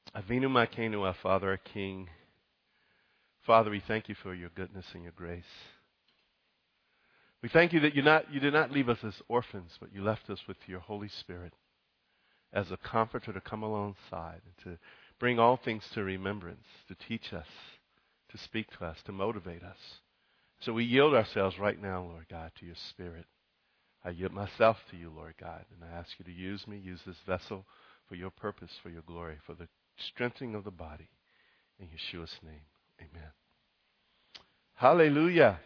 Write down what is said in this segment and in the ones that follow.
Avinu Malkeinu, our Father, our King. Father, we thank you for your goodness and your grace. We thank you that you did not leave us as orphans, but you left us with your Holy Spirit as a comforter to come alongside and to bring all things to remembrance, to teach us, to speak to us, to motivate us. So we yield ourselves right now, Lord God, to your Spirit. I yield myself to you, Lord God, and I ask you to use me, use this vessel for your purpose, for your glory, for the strengthening of the body. In Yeshua's name, amen. Hallelujah.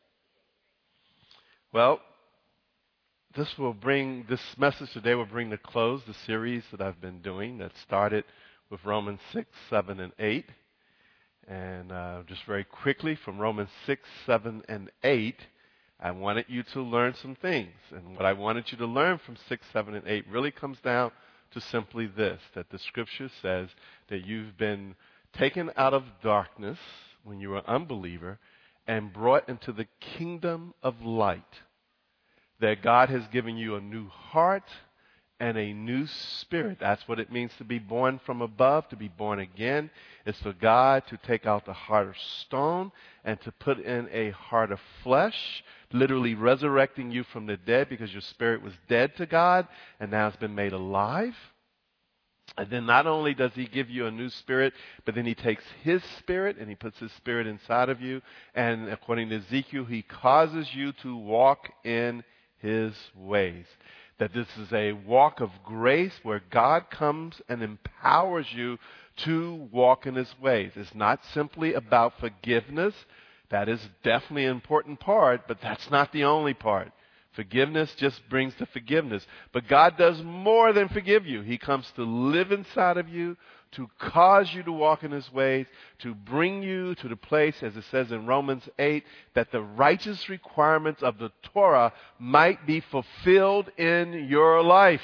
Well, this message today will bring to close the series that I've been doing that started with Romans 6, 7, and 8. And just very quickly from Romans 6, 7, and 8, I wanted you to learn some things. And what I wanted you to learn from 6, 7, and 8 really comes down to simply this, that the Scripture says that you've been taken out of darkness when you were an unbeliever and brought into the kingdom of light. That God has given you a new heart and a new spirit. That's what it means to be born from above, to be born again. It's for God to take out the heart of stone and to put in a heart of flesh, literally resurrecting you from the dead because your spirit was dead to God and now it's been made alive. And then not only does he give you a new spirit, but then he takes his spirit and he puts his spirit inside of you. And according to Ezekiel, he causes you to walk in his ways. That this is a walk of grace where God comes and empowers you to walk in his ways. It's not simply about forgiveness. That is definitely an important part, but that's not the only part. Forgiveness just brings the forgiveness. But God does more than forgive you. He comes to live inside of you, to cause you to walk in his ways, to bring you to the place, as it says in Romans 8, that the righteous requirements of the Torah might be fulfilled in your life.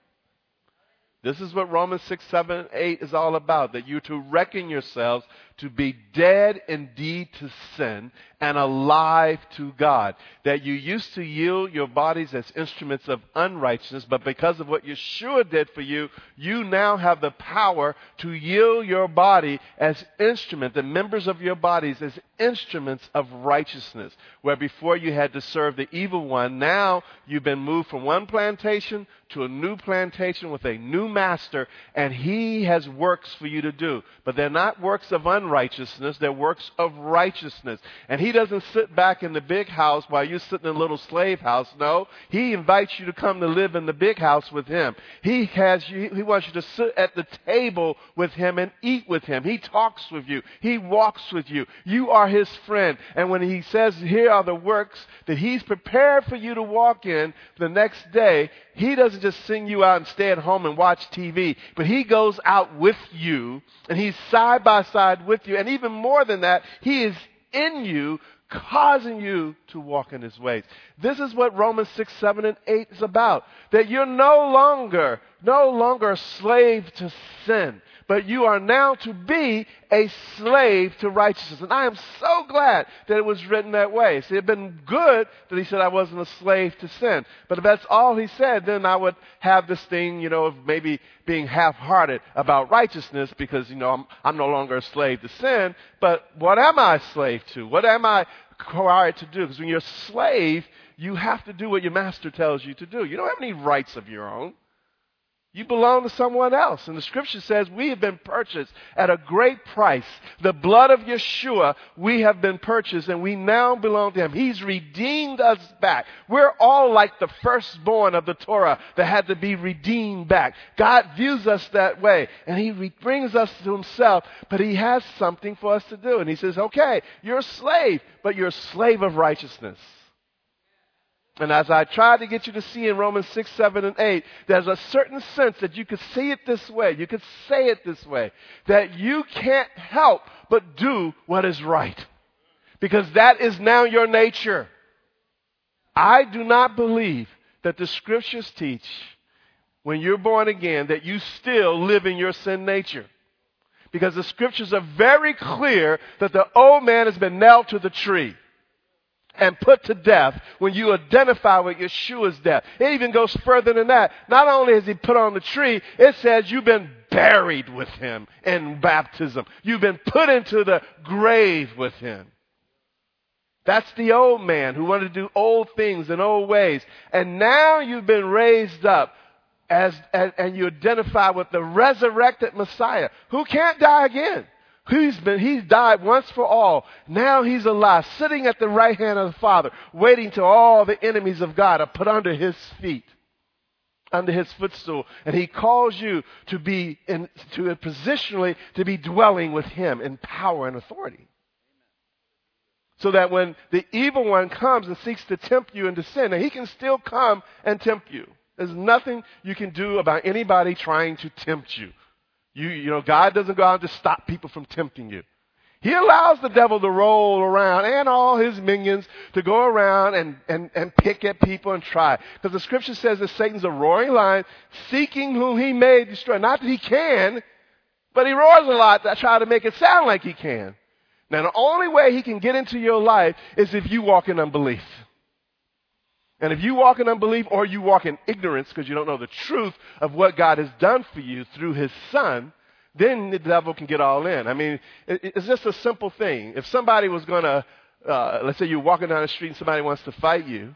This is what Romans 6, 7, 8 is all about, that you're to reckon yourselves to be dead indeed to sin and alive to God. That you used to yield your bodies as instruments of unrighteousness, but because of what Yeshua did for you, you now have the power to yield your body as instruments, the members of your bodies as instruments of righteousness. Where before you had to serve the evil one, now you've been moved from one plantation to a new plantation with a new master, and he has works for you to do. But they're not works of unrighteousness, they're works of righteousness. And he doesn't sit back in the big house while you're sitting in a little slave house. No, he invites you to come to live in the big house with him. He wants you to sit at the table with him and eat with him. He talks with you. He walks with you. You are his friend. And when he says, here are the works that he's prepared for you to walk in the next day, he doesn't just sing you out and stay at home and watch TV, but he goes out with you, and he's side by side with you. And even more than that, he is in you, causing you to walk in his ways. This is what Romans 6, 7, and 8 is about. That you're no longer a slave to sin, but you are now to be a slave to righteousness. And I am so glad that it was written that way. See, it had been good that he said I wasn't a slave to sin. But if that's all he said, then I would have this thing, of maybe being half-hearted about righteousness because, I'm no longer a slave to sin. But what am I a slave to? What am I required to do? Because when you're a slave, you have to do what your master tells you to do. You don't have any rights of your own. You belong to someone else. And the scripture says we have been purchased at a great price. The blood of Yeshua, we have been purchased and we now belong to him. He's redeemed us back. We're all like the firstborn of the Torah that had to be redeemed back. God views us that way and he brings us to himself, but he has something for us to do. And he says, okay, you're a slave, but you're a slave of righteousness. And as I tried to get you to see in Romans 6, 7, and 8, there's a certain sense that you could see it this way. You could say it this way. That you can't help but do what is right. Because that is now your nature. I do not believe that the scriptures teach when you're born again that you still live in your sin nature. Because the scriptures are very clear that the old man has been nailed to the tree and put to death when you identify with Yeshua's death. It even goes further than that. Not only is he put on the tree, it says you've been buried with him in baptism. You've been put into the grave with him. That's the old man who wanted to do old things in old ways. And now you've been raised up and you identify with the resurrected Messiah who can't die again. He's died once for all. Now he's alive, sitting at the right hand of the Father, waiting till all the enemies of God are put under his feet, under his footstool. And he calls you to be positionally to be dwelling with him in power and authority. So that when the evil one comes and seeks to tempt you into sin, he can still come and tempt you. There's nothing you can do about anybody trying to tempt you. You know, God doesn't go out to stop people from tempting you. He allows the devil to roll around and all his minions to go around and pick at people and try. Because the scripture says that Satan's a roaring lion seeking whom he may destroy. Not that he can, but he roars a lot to try to make it sound like he can. Now, the only way he can get into your life is if you walk in unbelief. And if you walk in unbelief or you walk in ignorance because you don't know the truth of what God has done for you through his son, then the devil can get all in. I mean, it's just a simple thing. If somebody was going to, let's say you're walking down the street and somebody wants to fight you,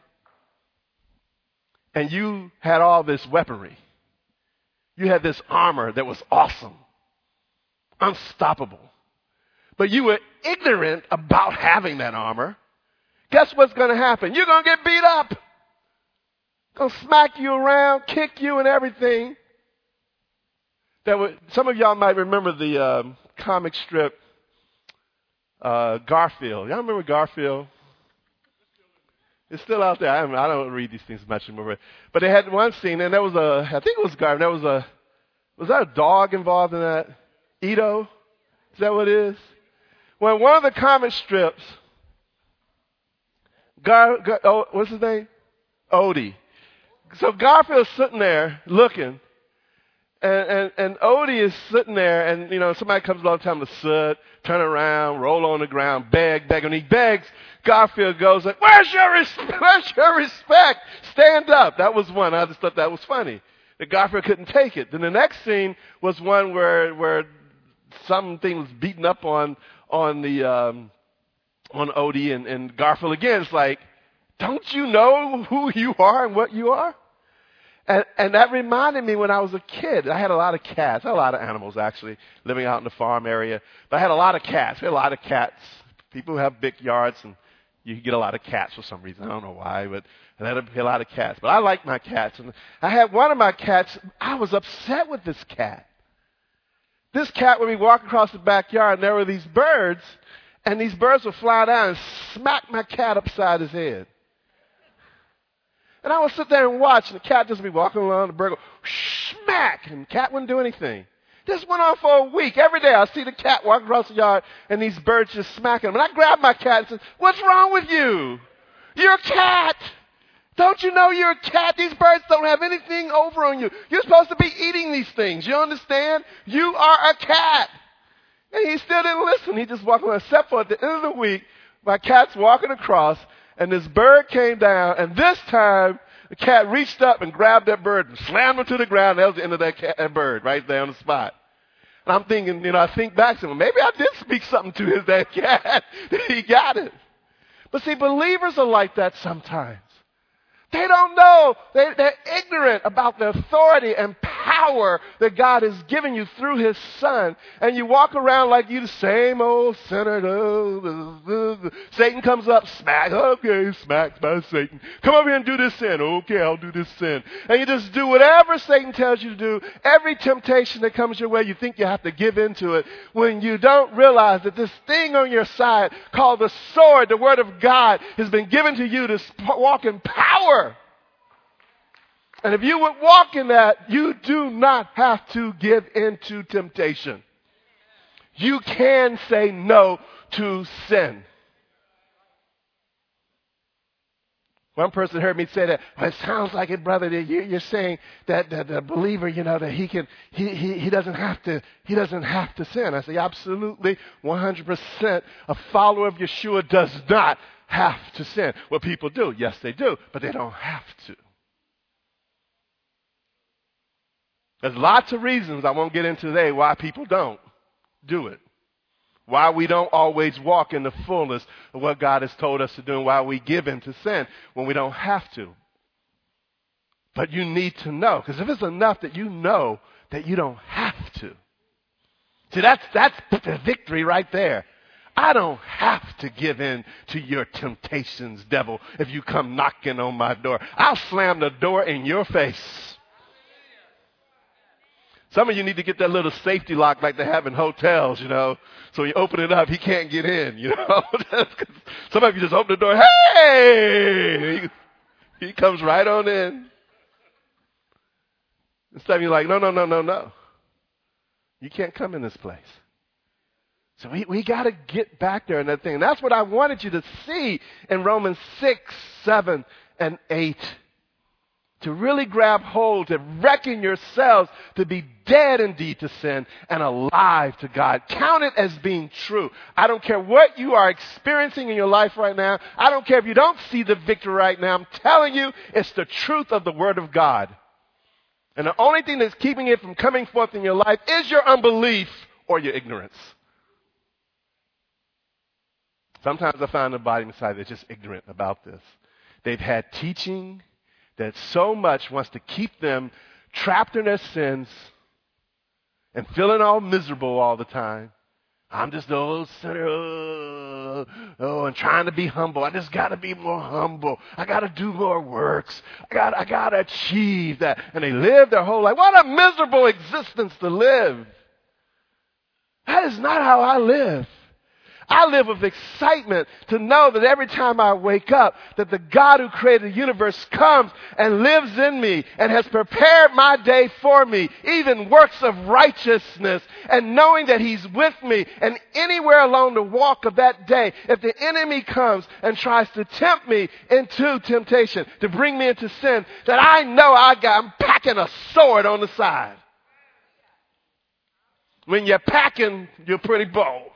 and you had all this weaponry. You had this armor that was awesome, unstoppable. But you were ignorant about having that armor. Guess what's going to happen? You're going to get beat up. Going to smack you around, kick you and everything. Some of y'all might remember the comic strip Garfield. Y'all remember Garfield? It's still out there. I don't read these things much anymore. But they had one scene, and I think it was Garfield. Was that a dog involved in that? Edo? Is that what it is? Well, one of the comic strips, what's his name? Odie. So Garfield's sitting there looking, and Odie is sitting there, and you know somebody comes along, tell him to sit, turn around, roll on the ground, beg. When he begs, Garfield goes like, "Where's your respect? Stand up." That was one. I just thought that was funny. That Garfield couldn't take it. Then the next scene was one where something was beaten up on Odie and Garfield again. It's like, don't you know who you are and what you are? And that reminded me when I was a kid. I had a lot of cats. I had a lot of animals, actually, living out in the farm area. But I had a lot of cats. We had a lot of cats. People who have big yards, and you get a lot of cats for some reason. I don't know why, but I had a lot of cats. But I like my cats. And I had one of my cats. I was upset with this cat. This cat would be walking across the backyard, and there were these birds, and these birds would fly down and smack my cat upside his head. And I would sit there and watch, and the cat just be walking along, the bird go, smack, and the cat wouldn't do anything. This went on for a week. Every day I see the cat walking across the yard, and these birds just smacking him. And I grabbed my cat and said, "What's wrong with you? You're a cat. Don't you know you're a cat? These birds don't have anything over on you. You're supposed to be eating these things. You understand? You are a cat." And he still didn't listen. He just walked around, except for at the end of the week, my cat's walking across, and this bird came down, and this time the cat reached up and grabbed that bird and slammed him to the ground. That was the end of that bird right there on the spot. And I'm thinking, I think back to him, maybe I did speak something to that cat. He got it. But see, believers are like that sometimes. They don't know. They're ignorant about the authority and power that God has given you through his son. And you walk around like you the same old sinner. Satan comes up, smack. Okay, smacked by Satan. Come over here and do this sin. Okay, I'll do this sin. And you just do whatever Satan tells you to do. Every temptation that comes your way, you think you have to give into it. When you don't realize that this thing on your side called the sword, the word of God, has been given to you to walk in power. And if you would walk in that, you do not have to give in to temptation. You can say no to sin. One person heard me say that, "Well, it sounds like it, brother, that you're saying that the believer, that he doesn't have to sin." I say, absolutely, 100%. A follower of Yeshua does not have to sin. Well, people do. Yes, they do, but they don't have to. There's lots of reasons I won't get into today why people don't do it. Why we don't always walk in the fullness of what God has told us to do, and why we give in to sin when we don't have to. But you need to know, because if it's enough that you know that you don't have to. See, that's the victory right there. I don't have to give in to your temptations, devil, if you come knocking on my door. I'll slam the door in your face. Some of you need to get that little safety lock like they have in hotels, So when you open it up, he can't get in, Some of you just open the door, hey! He comes right on in. Instead of you like, no. You can't come in this place. So we got to get back there in that thing. And that's what I wanted you to see in Romans 6, 7, and 8. To really grab hold, to reckon yourselves to be dead indeed to sin and alive to God. Count it as being true. I don't care what you are experiencing in your life right now. I don't care if you don't see the victory right now. I'm telling you, it's the truth of the Word of God. And the only thing that's keeping it from coming forth in your life is your unbelief or your ignorance. Sometimes I find the body inside that's just ignorant about this. They've had teaching that so much wants to keep them trapped in their sins and feeling all miserable all the time. I'm just the old sinner, and trying to be humble. I just got to be more humble. I got to do more works. I got to achieve that. And they live their whole life. What a miserable existence to live. That is not how I live. I live with excitement to know that every time I wake up, that the God who created the universe comes and lives in me and has prepared my day for me, even works of righteousness, and knowing that He's with me and anywhere along the walk of that day, if the enemy comes and tries to tempt me into temptation, to bring me into sin, that I know I'm packing a sword on the side. When you're packing, you're pretty bold.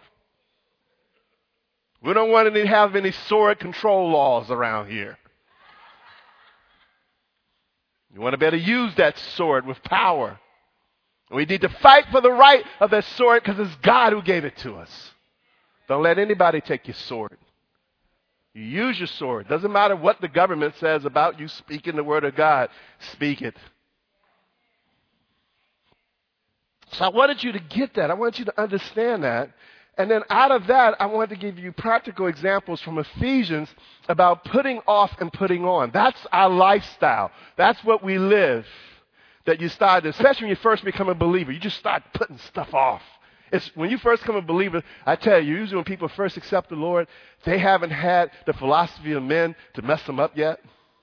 We don't want to have any sword control laws around here. You want to be able to use that sword with power. We need to fight for the right of that sword because it's God who gave it to us. Don't let anybody take your sword. You use your sword. Doesn't matter what the government says about you speaking the word of God. Speak it. So I wanted you to get that. I want you to understand that. And then out of that, I wanted to give you practical examples from Ephesians about putting off and putting on. That's our lifestyle. That's what we live. That you start, especially when you first become a believer, you just start putting stuff off. It's when you first become a believer, I tell you, usually when people first accept the Lord, they haven't had the philosophy of men to mess them up yet.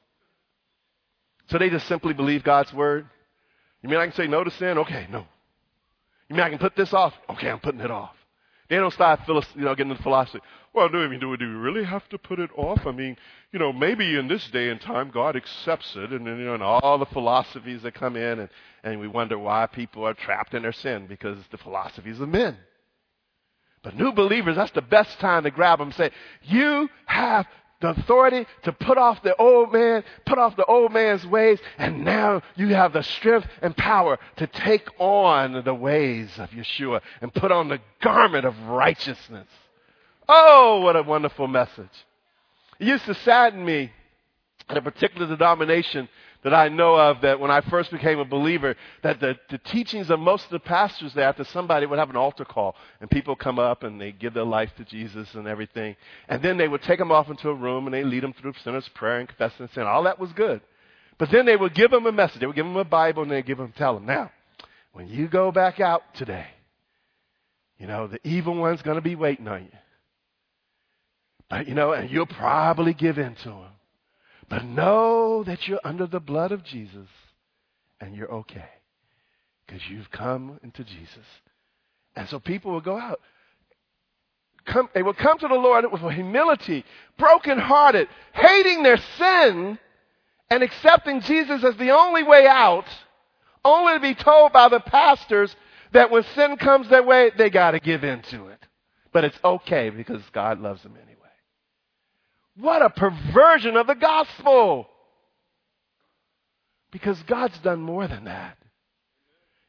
So they just simply believe God's word. You mean I can say no to sin? Okay, no. You mean I can put this off? Okay, I'm putting it off. They don't start getting into philosophy. Well, do we really have to put it off? I mean, maybe in this day and time, God accepts it. And then, and all the philosophies that come in, and we wonder why people are trapped in their sin, because the philosophies of men. But new believers, that's the best time to grab them and say, you have the authority to put off the old man, put off the old man's ways, and now you have the strength and power to take on the ways of Yeshua and put on the garment of righteousness. Oh, what a wonderful message. It used to sadden me in a particular denomination that I know of, that when I first became a believer, that the teachings of most of the pastors there, after somebody would have an altar call and people come up and they give their life to Jesus and everything, and then they would take them off into a room and they lead them through sinner's prayer and confessing sin. All that was good. But then they would give them a message. They would give them a Bible and they'd tell them, now, when you go back out today, the evil one's going to be waiting on you. But, and you'll probably give in to him. But know that you're under the blood of Jesus and you're okay because you've come into Jesus. And so people will go out. They will come to the Lord with humility, brokenhearted, hating their sin and accepting Jesus as the only way out, only to be told by the pastors that when sin comes their way, they got to give in to it. But it's okay because God loves them anyway. What a perversion of the gospel. Because God's done more than that.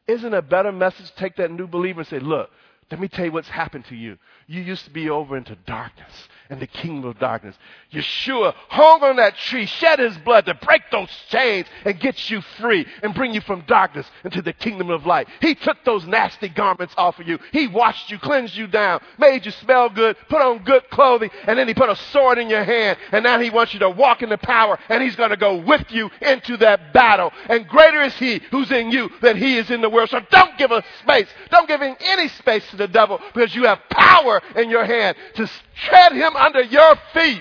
Isn't a better message to take that new believer and say, look, let me tell you what's happened to you. You used to be over into darkness and the kingdom of darkness. Yeshua hung on that tree, shed his blood to break those chains and get you free and bring you from darkness into the kingdom of light. He took those nasty garments off of you. He washed you, cleansed you down, made you smell good, put on good clothing, and then he put a sword in your hand. And now he wants you to walk in the power, and he's going to go with you into that battle. And greater is he who's in you than he is in the world. So don't give us space. Don't give him any space to the devil, because you have power in your hand to tread him under your feet.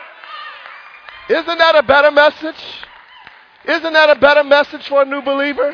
Isn't that a better message? Isn't that a better message for a new believer?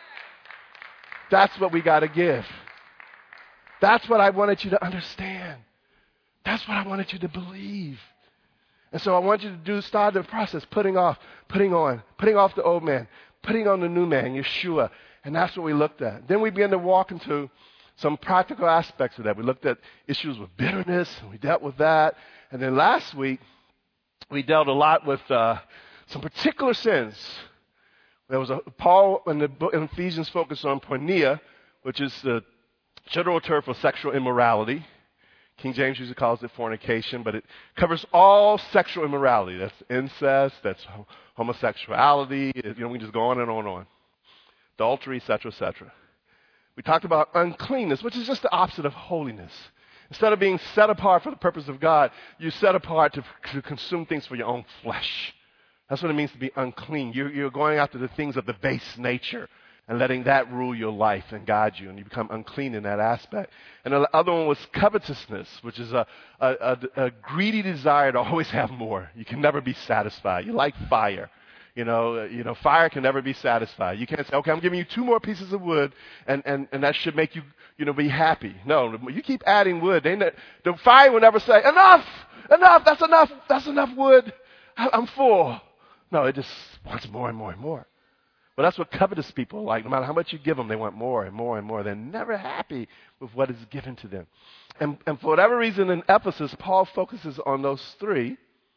That's what we got to give. That's what I wanted you to understand. That's what I wanted you to believe. And so I want you to start the process, putting off the old man, putting on the new man, Yeshua. And that's what we looked at. Then we began to walk into some practical aspects of that. We looked at issues with bitterness, and we dealt with that. And then last week, we dealt a lot with some particular sins. There was Paul in the book in Ephesians focused on porneia, which is the general term for sexual immorality. King James usually calls it fornication, but it covers all sexual immorality. That's incest, that's homosexuality. We can just go on and on and on. Adultery, etc., etc. We talked about uncleanness, which is just the opposite of holiness. Instead of being set apart for the purpose of God, you're set apart to consume things for your own flesh. That's what it means to be unclean. You're going after the things of the base nature and letting that rule your life and guide you, and you become unclean in that aspect. And the other one was covetousness, which is a greedy desire to always have more. You can never be satisfied. You like fire. You know, fire can never be satisfied. You can't say, okay, I'm giving you 2 more pieces of wood, and that should make you, be happy. No, you keep adding wood. The fire will never say, enough, that's enough wood. I'm full. No, it just wants more and more and more. Well, that's what covetous people are like. No matter how much you give them, they want more and more and more. They're never happy with what is given to them. And for whatever reason in Ephesus, Paul focuses on those 3.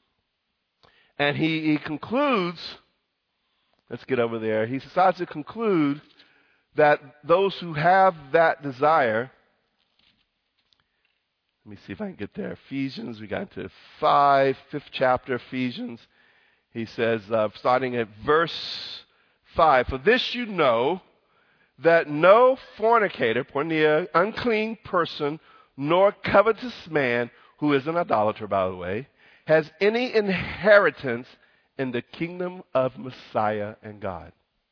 And he concludes, let's get over there. He decides to conclude that those who have that desire, let me see if I can get there. Ephesians, we got into 5th chapter, Ephesians. He says, starting at verse 5, for this you know, that no fornicator, porneia, unclean person, nor covetous man, who is an idolater, by the way, has any inheritance in the kingdom of Messiah and God.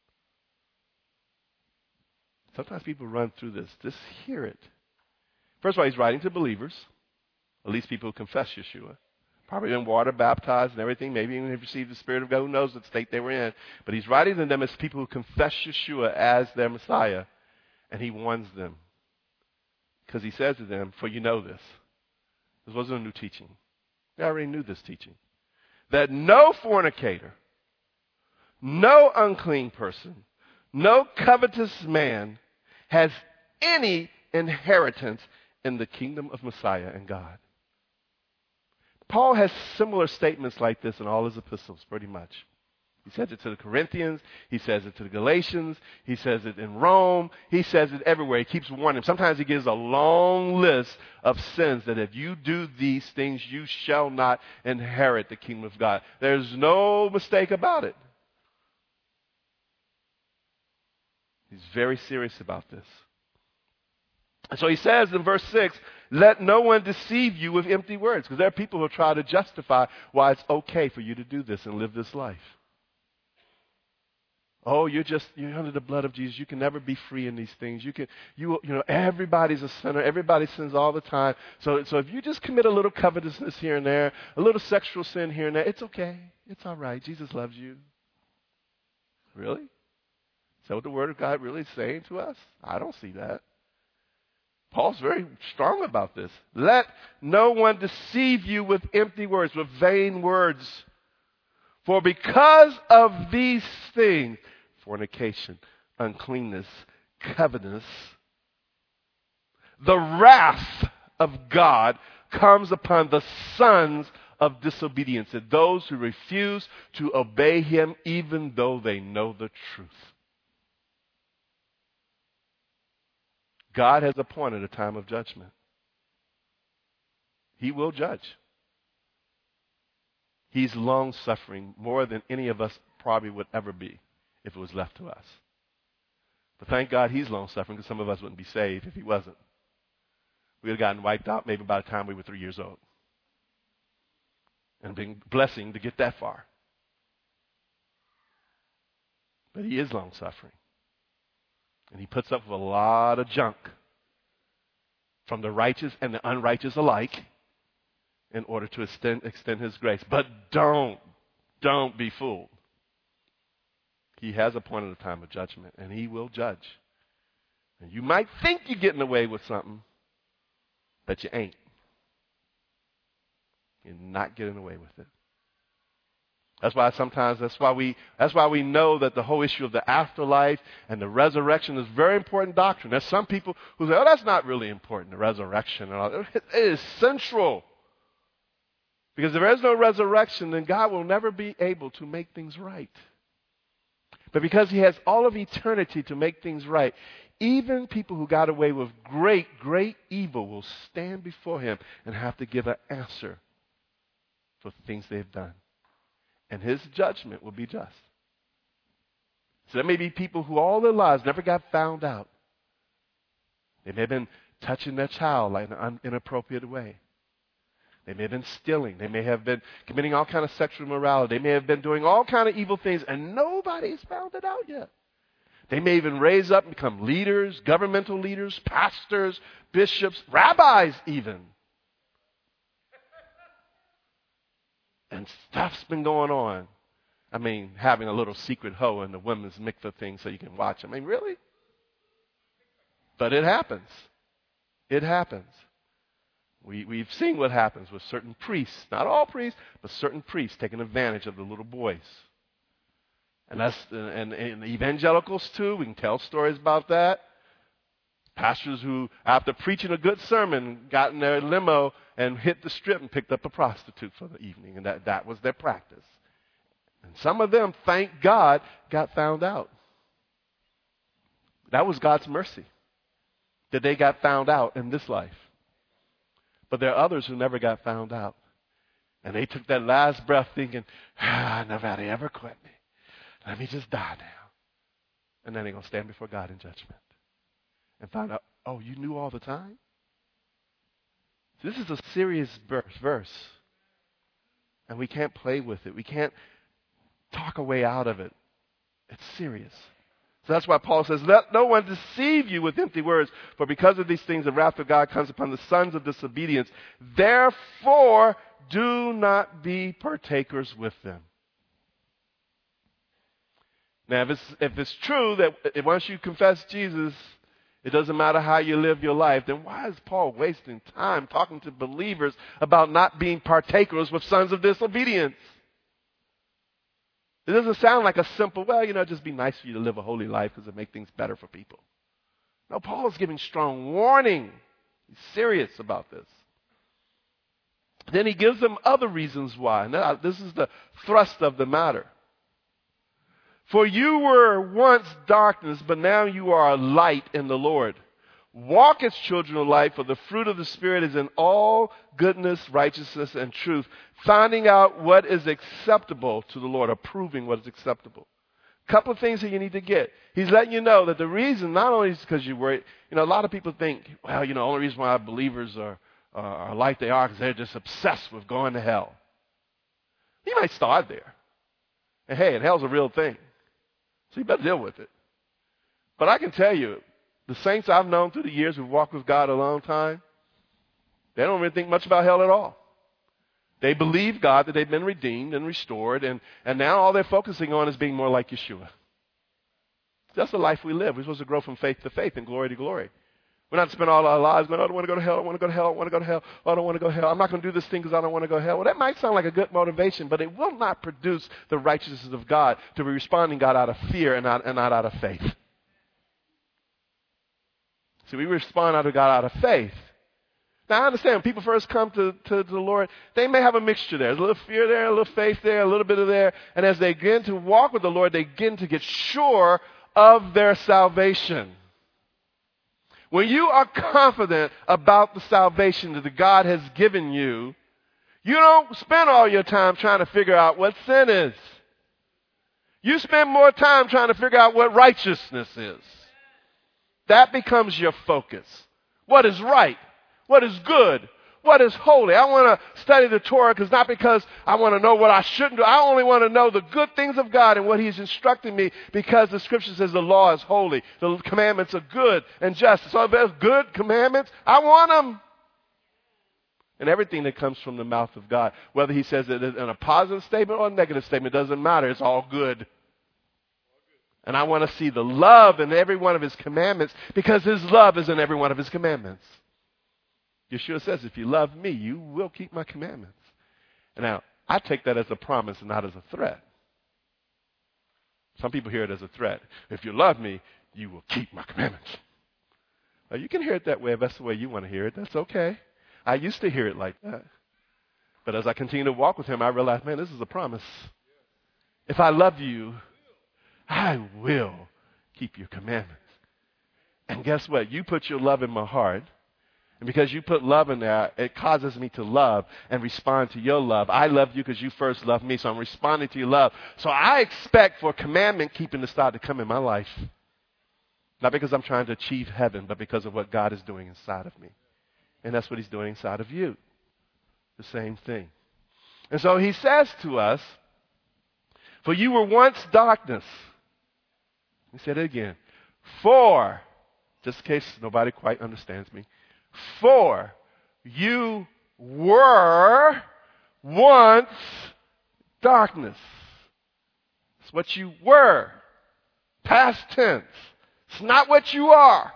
Sometimes people run through this. Just hear it. First of all, he's writing to believers, at least people who confess Yeshua. Probably been water baptized and everything. Maybe even have received the Spirit of God. Who knows what state they were in. But he's writing to them as people who confess Yeshua as their Messiah. And he warns them. Because he says to them, for you know this. This wasn't a new teaching. They already knew this teaching. That no fornicator, no unclean person, no covetous man has any inheritance in the kingdom of Messiah and God. Paul has similar statements like this in all his epistles, pretty much. He says it to the Corinthians. He says it to the Galatians. He says it in Rome. He says it everywhere. He keeps warning them. Sometimes he gives a long list of sins that if you do these things, you shall not inherit the kingdom of God. There's no mistake about it. He's very serious about this. And so he says in verse 6, let no one deceive you with empty words. Because there are people who try to justify why it's okay for you to do this and live this life. Oh, you're under the blood of Jesus. You can never be free in these things. Everybody's a sinner. Everybody sins all the time. So if you just commit a little covetousness here and there, a little sexual sin here and there, it's okay. It's all right. Jesus loves you. Really? Is that what the Word of God really is saying to us? I don't see that. Paul's very strong about this. Let no one deceive you with empty words, with vain words. For because of these things, fornication, uncleanness, covetousness, the wrath of God comes upon the sons of disobedience, and those who refuse to obey him even though they know the truth. God has appointed a time of judgment. He will judge. He's long-suffering more than any of us probably would ever be if it was left to us. But thank God he's long-suffering, because some of us wouldn't be saved if he wasn't. We would have gotten wiped out maybe by the time we were 3 years old. And been a blessing to get that far. But he is long-suffering. And he puts up with a lot of junk from the righteous and the unrighteous alike in order to extend his grace. But don't be fooled. He has appointed a time of judgment, and he will judge. And you might think you're getting away with something, but you ain't. You're not getting away with it. That's why we know that the whole issue of the afterlife and the resurrection is very important doctrine. There's some people who say, oh, that's not really important, the resurrection and all that. It is central. Because if there is no resurrection, then God will never be able to make things right. But because he has all of eternity to make things right, even people who got away with great, great evil will stand before him and have to give an answer for the things they've done. And his judgment will be just. So there may be people who all their lives never got found out. They may have been touching their child like in an inappropriate way. They may have been stealing. They may have been committing all kind of sexual immorality. They may have been doing all kind of evil things, and nobody's found it out yet. They may even raise up and become leaders, governmental leaders, pastors, bishops, rabbis even. And stuff's been going on. I mean, having a little secret hoe in the women's mikveh thing so you can watch. I mean, really? But it happens. It happens. We've seen what happens with certain priests. Not all priests, but certain priests taking advantage of the little boys. And evangelicals too. We can tell stories about that. Pastors who, after preaching a good sermon, got in their limo and hit the strip and picked up a prostitute for the evening. And that was their practice. And some of them, thank God, got found out. That was God's mercy, that they got found out in this life. But there are others who never got found out. And they took that last breath thinking, nobody ever quit me. Let me just die now. And then they're going to stand before God in judgment and find out, oh, you knew all the time? This is a serious verse. And we can't play with it. We can't talk a way out of it. It's serious. So that's why Paul says, let no one deceive you with empty words, for because of these things the wrath of God comes upon the sons of disobedience. Therefore, do not be partakers with them. Now, if it's true that once you confess Jesus, it doesn't matter how you live your life, then why is Paul wasting time talking to believers about not being partakers with sons of disobedience? It doesn't sound like a simple, just be nice for you to live a holy life because it makes things better for people. No, Paul is giving strong warning. He's serious about this. Then he gives them other reasons why. Now, this is the thrust of the matter. For you were once darkness, but now you are a light in the Lord. Walk as children of light, for the fruit of the Spirit is in all goodness, righteousness, and truth, finding out what is acceptable to the Lord, approving what is acceptable. A couple of things that you need to get. He's letting you know that the reason not only is because you worry, a lot of people think, the only reason why believers are like they are because they're just obsessed with going to hell. You might start there. And hey, and hell's a real thing. So you better deal with it. But I can tell you, the saints I've known through the years who've walked with God a long time, they don't really think much about hell at all. They believe God that they've been redeemed and restored, and now all they're focusing on is being more like Yeshua. That's the life we live. We're supposed to grow from faith to faith and glory to glory. We're not to spend all our lives going, I don't want to go to hell, I don't want to go to hell, I want to go to hell, I don't want to go to hell. I'm not going to do this thing because I don't want to go to hell. Well, that might sound like a good motivation, but it will not produce the righteousness of God to be responding God out of fear and not out of faith. See, we respond out of God out of faith. Now, I understand when people first come to the Lord, they may have a mixture there. There's a little fear there, a little faith there, a little bit of there. And as they begin to walk with the Lord, they begin to get sure of their salvation. When you are confident about the salvation that God has given you, you don't spend all your time trying to figure out what sin is. You spend more time trying to figure out what righteousness is. That becomes your focus. What is right? What is good? What is holy? I want to study the Torah not because I want to know what I shouldn't do. I only want to know the good things of God and what He's instructing me, because the Scripture says the law is holy. The commandments are good and just. So if there's good commandments, I want them. And everything that comes from the mouth of God, whether He says it in a positive statement or a negative statement, doesn't matter. It's all good. And I want to see the love in every one of His commandments, because His love is in every one of His commandments. Yeshua says, if you love me, you will keep my commandments. And now, I take that as a promise and not as a threat. Some people hear it as a threat. If you love me, you will keep my commandments. Now, you can hear it that way if that's the way you want to hear it. That's okay. I used to hear it like that. But as I continue to walk with Him, I realize, man, this is a promise. If I love you, I will keep your commandments. And guess what? You put your love in my heart. And because you put love in there, it causes me to love and respond to your love. I love you because you first loved me, so I'm responding to your love. So I expect for commandment keeping to start to come in my life. Not because I'm trying to achieve heaven, but because of what God is doing inside of me. And that's what He's doing inside of you. The same thing. And so He says to us, for you were once darkness. He said it again. For, just in case nobody quite understands me, for you were once darkness. It's what you were. Past tense. It's not what you are.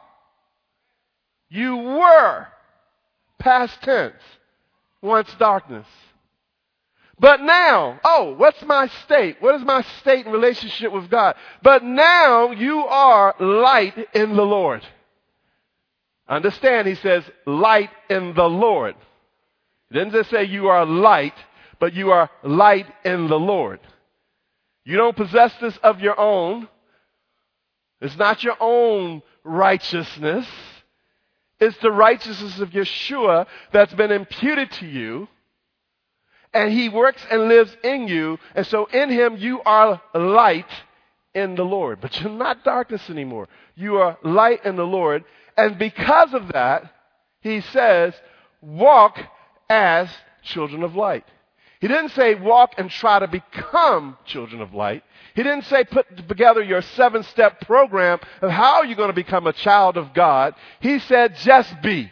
You were. Past tense. Once darkness. But now, what's my state? What is my state in relationship with God? But now you are light in the Lord. Understand, He says, light in the Lord. He didn't just say you are light, but you are light in the Lord. You don't possess this of your own. It's not your own righteousness. It's the righteousness of Yeshua that's been imputed to you. And He works and lives in you. And so in Him you are light in the Lord. But you're not darkness anymore. You are light in the Lord. And because of that, He says, walk as children of light. He didn't say walk and try to become children of light. He didn't say put together your 7-step program of how you're going to become a child of God. He said just be.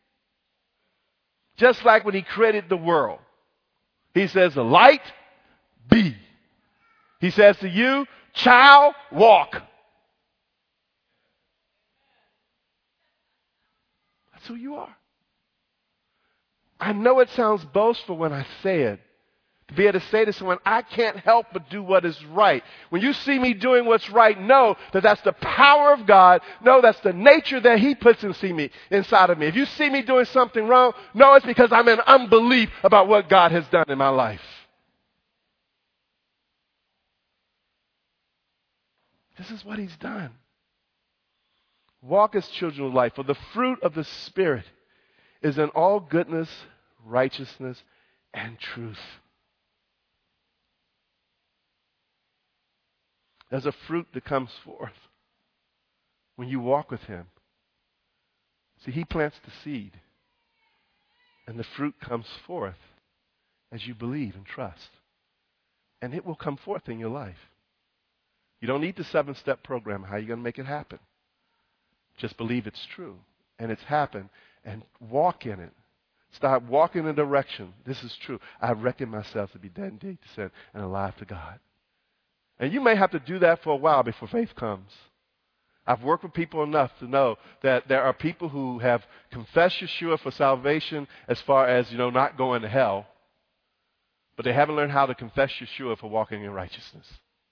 Just like when He created the world. He says light, be. He says to you, child, walk. That's who you are. I know it sounds boastful when I say it. To be able to say to someone, I can't help but do what is right. When you see me doing what's right, know that that's the power of God. Know that's the nature that He puts inside of me. If you see me doing something wrong, know it's because I'm in unbelief about what God has done in my life. This is what He's done. Walk as children of light, for the fruit of the Spirit is in all goodness, righteousness, and truth. There's a fruit that comes forth when you walk with Him. See, He plants the seed, and the fruit comes forth as you believe and trust. And it will come forth in your life. You don't need the 7-step program. How are you going to make it happen? Just believe it's true, and it's happened, and walk in it. Start walking in a direction. This is true. I reckon myself to be dead indeed to sin and alive to God. And you may have to do that for a while before faith comes. I've worked with people enough to know that there are people who have confessed Yeshua for salvation as far as, not going to hell, but they haven't learned how to confess Yeshua for walking in righteousness.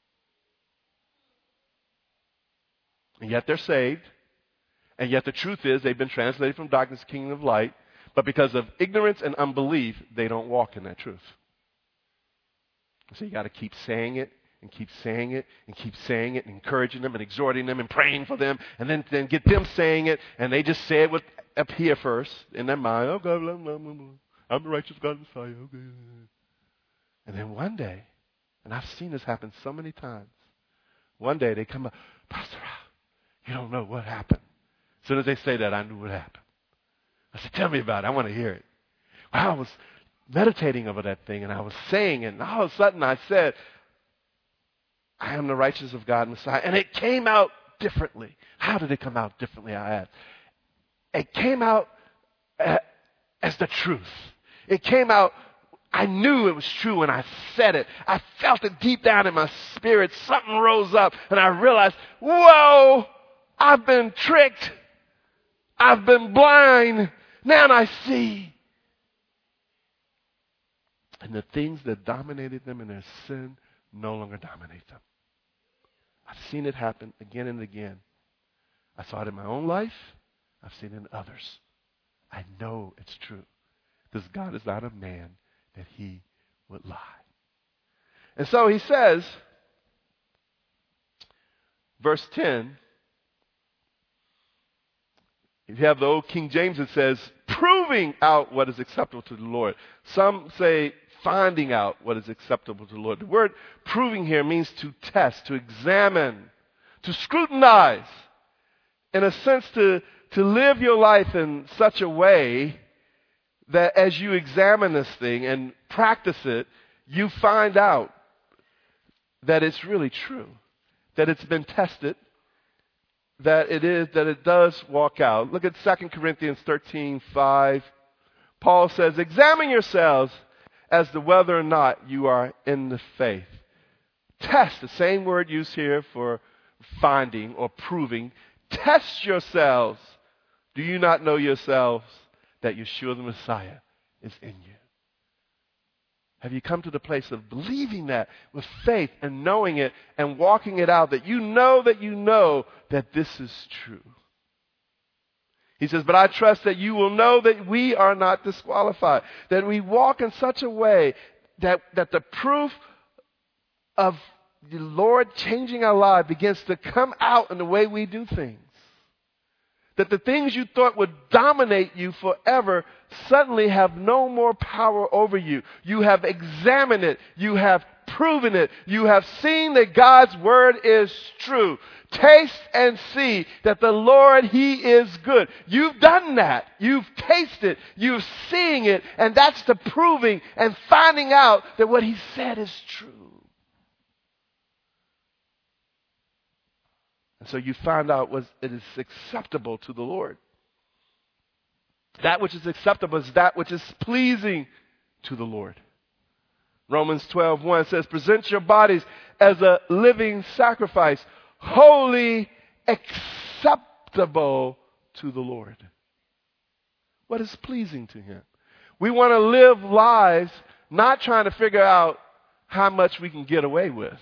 And yet they're saved. And yet the truth is they've been translated from darkness to the kingdom of light. But because of ignorance and unbelief, they don't walk in that truth. So you got to keep saying it and keep saying it and keep saying it and encouraging them and exhorting them and praying for them and then get them saying it, and they just say it with up here first in their mind. Oh, God, I'm the righteous God Messiah. Okay. And then one day, and I've seen this happen so many times, one day they come up, Pastor Al, you don't know what happened. As soon as they say that, I knew what happened. I said, tell me about it. I want to hear it. Well, I was meditating over that thing, and I was saying it, and all of a sudden I said, I am the righteous of God Messiah. And it came out differently. How did it come out differently, I asked? It came out as the truth. It came out, I knew it was true when I said it. I felt it deep down in my spirit. Something rose up, and I realized, whoa, I've been tricked. I've been blind. Now I see. And the things that dominated them in their sin no longer dominate them. I've seen it happen again and again. I saw it in my own life. I've seen it in others. I know it's true. Because God is not a man that he would lie. And so he says, verse 10, if you have the old King James, it says, proving out what is acceptable to the Lord. Some say finding out what is acceptable to the Lord. The word proving here means to test, to examine, to scrutinize. In a sense, to live your life in such a way that as you examine this thing and practice it, you find out that it's really true, that it's been tested, that it does walk out. Look at 2 Corinthians 13:5. Paul says, examine yourselves as to whether or not you are in the faith. Test, the same word used here for finding or proving. Test yourselves. Do you not know yourselves that Yeshua the Messiah is in you? Have you come to the place of believing that with faith and knowing it and walking it out, that you know that this is true? He says, but I trust that you will know that we are not disqualified, that we walk in such a way that the proof of the Lord changing our life begins to come out in the way we do things. That the things you thought would dominate you forever suddenly have no more power over you. You have examined it. You have proven it. You have seen that God's word is true. Taste and see that the Lord, he is good. You've done that. You've tasted. You've seen it. And that's the proving and finding out that what he said is true. And so you find out what it is acceptable to the Lord. That which is acceptable is that which is pleasing to the Lord. Romans 12:1 says, present your bodies as a living sacrifice, holy, acceptable to the Lord. What is pleasing to him? We want to live lives not trying to figure out how much we can get away with.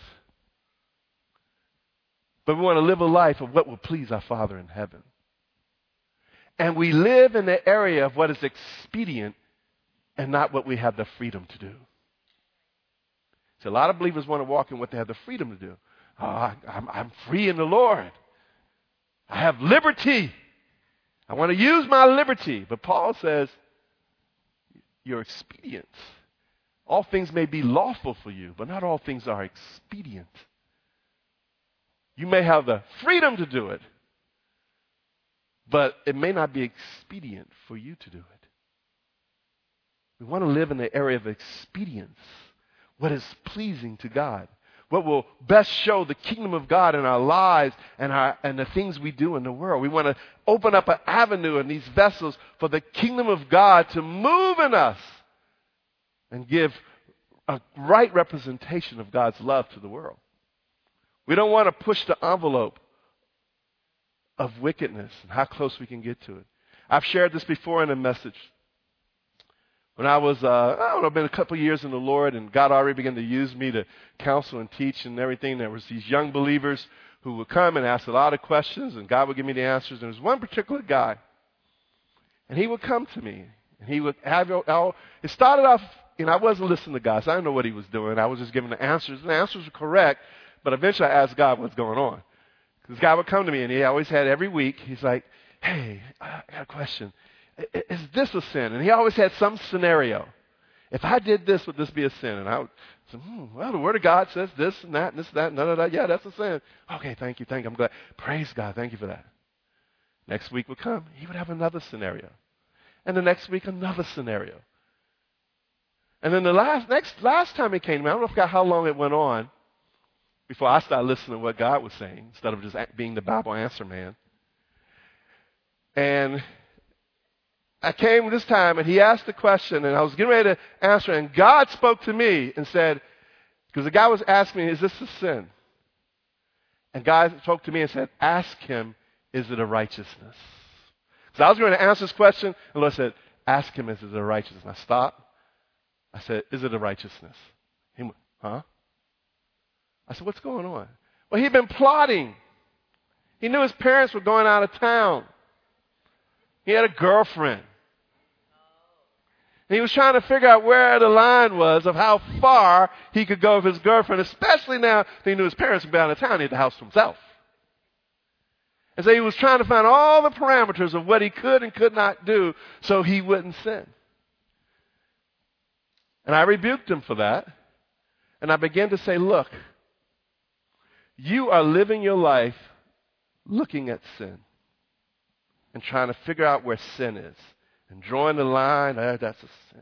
But we want to live a life of what will please our Father in heaven. And we live in the area of what is expedient and not what we have the freedom to do. So a lot of believers want to walk in what they have the freedom to do. Oh, I'm free in the Lord. I have liberty. I want to use my liberty. But Paul says, your expedience. All things may be lawful for you, but not all things are expedient. You may have the freedom to do it, but it may not be expedient for you to do it. We want to live in the area of expedience, what is pleasing to God, what will best show the kingdom of God in our lives and the things we do in the world. We want to open up an avenue in these vessels for the kingdom of God to move in us and give a right representation of God's love to the world. We don't want to push the envelope of wickedness and how close we can get to it. I've shared this before in a message. When I was, been a couple years in the Lord, and God already began to use me to counsel and teach and everything. There was these young believers who would come and ask a lot of questions, and God would give me the answers. And there was one particular guy, and he would come to me, and he would have, it started off I wasn't listening to God, so I didn't know what he was doing. I was just giving the answers, and the answers were correct, but eventually I asked God what's going on. Because God would come to me, and he always had every week, he's like, hey, I got a question. Is this a sin? And he always had some scenario. If I did this, would this be a sin? And I would say, well, the Word of God says this and that and this and that, none of that. Yeah, that's a sin. Okay, thank you. I'm glad. Praise God. Thank you for that. Next week would come. He would have another scenario. And the next week, another scenario. And then the last time he came to me, I forgot how long it went on before I started listening to what God was saying instead of just being the Bible answer man. And I came this time, and he asked the question, and I was getting ready to answer, and God spoke to me and said, because the guy was asking me, is this a sin? And God spoke to me and said, ask him, is it a righteousness? So I was going to answer this question, and the Lord said, ask him, is it a righteousness? And I stopped. I said, is it a righteousness? He went, huh? I said, what's going on? Well, he'd been plotting. He knew his parents were going out of town. He had a girlfriend. And he was trying to figure out where the line was of how far he could go with his girlfriend, especially now that he knew his parents would be out of town. He had the house to himself. And so he was trying to find all the parameters of what he could and could not do so he wouldn't sin. And I rebuked him for that. And I began to say, look, you are living your life looking at sin and trying to figure out where sin is and drawing the line. That's a sin.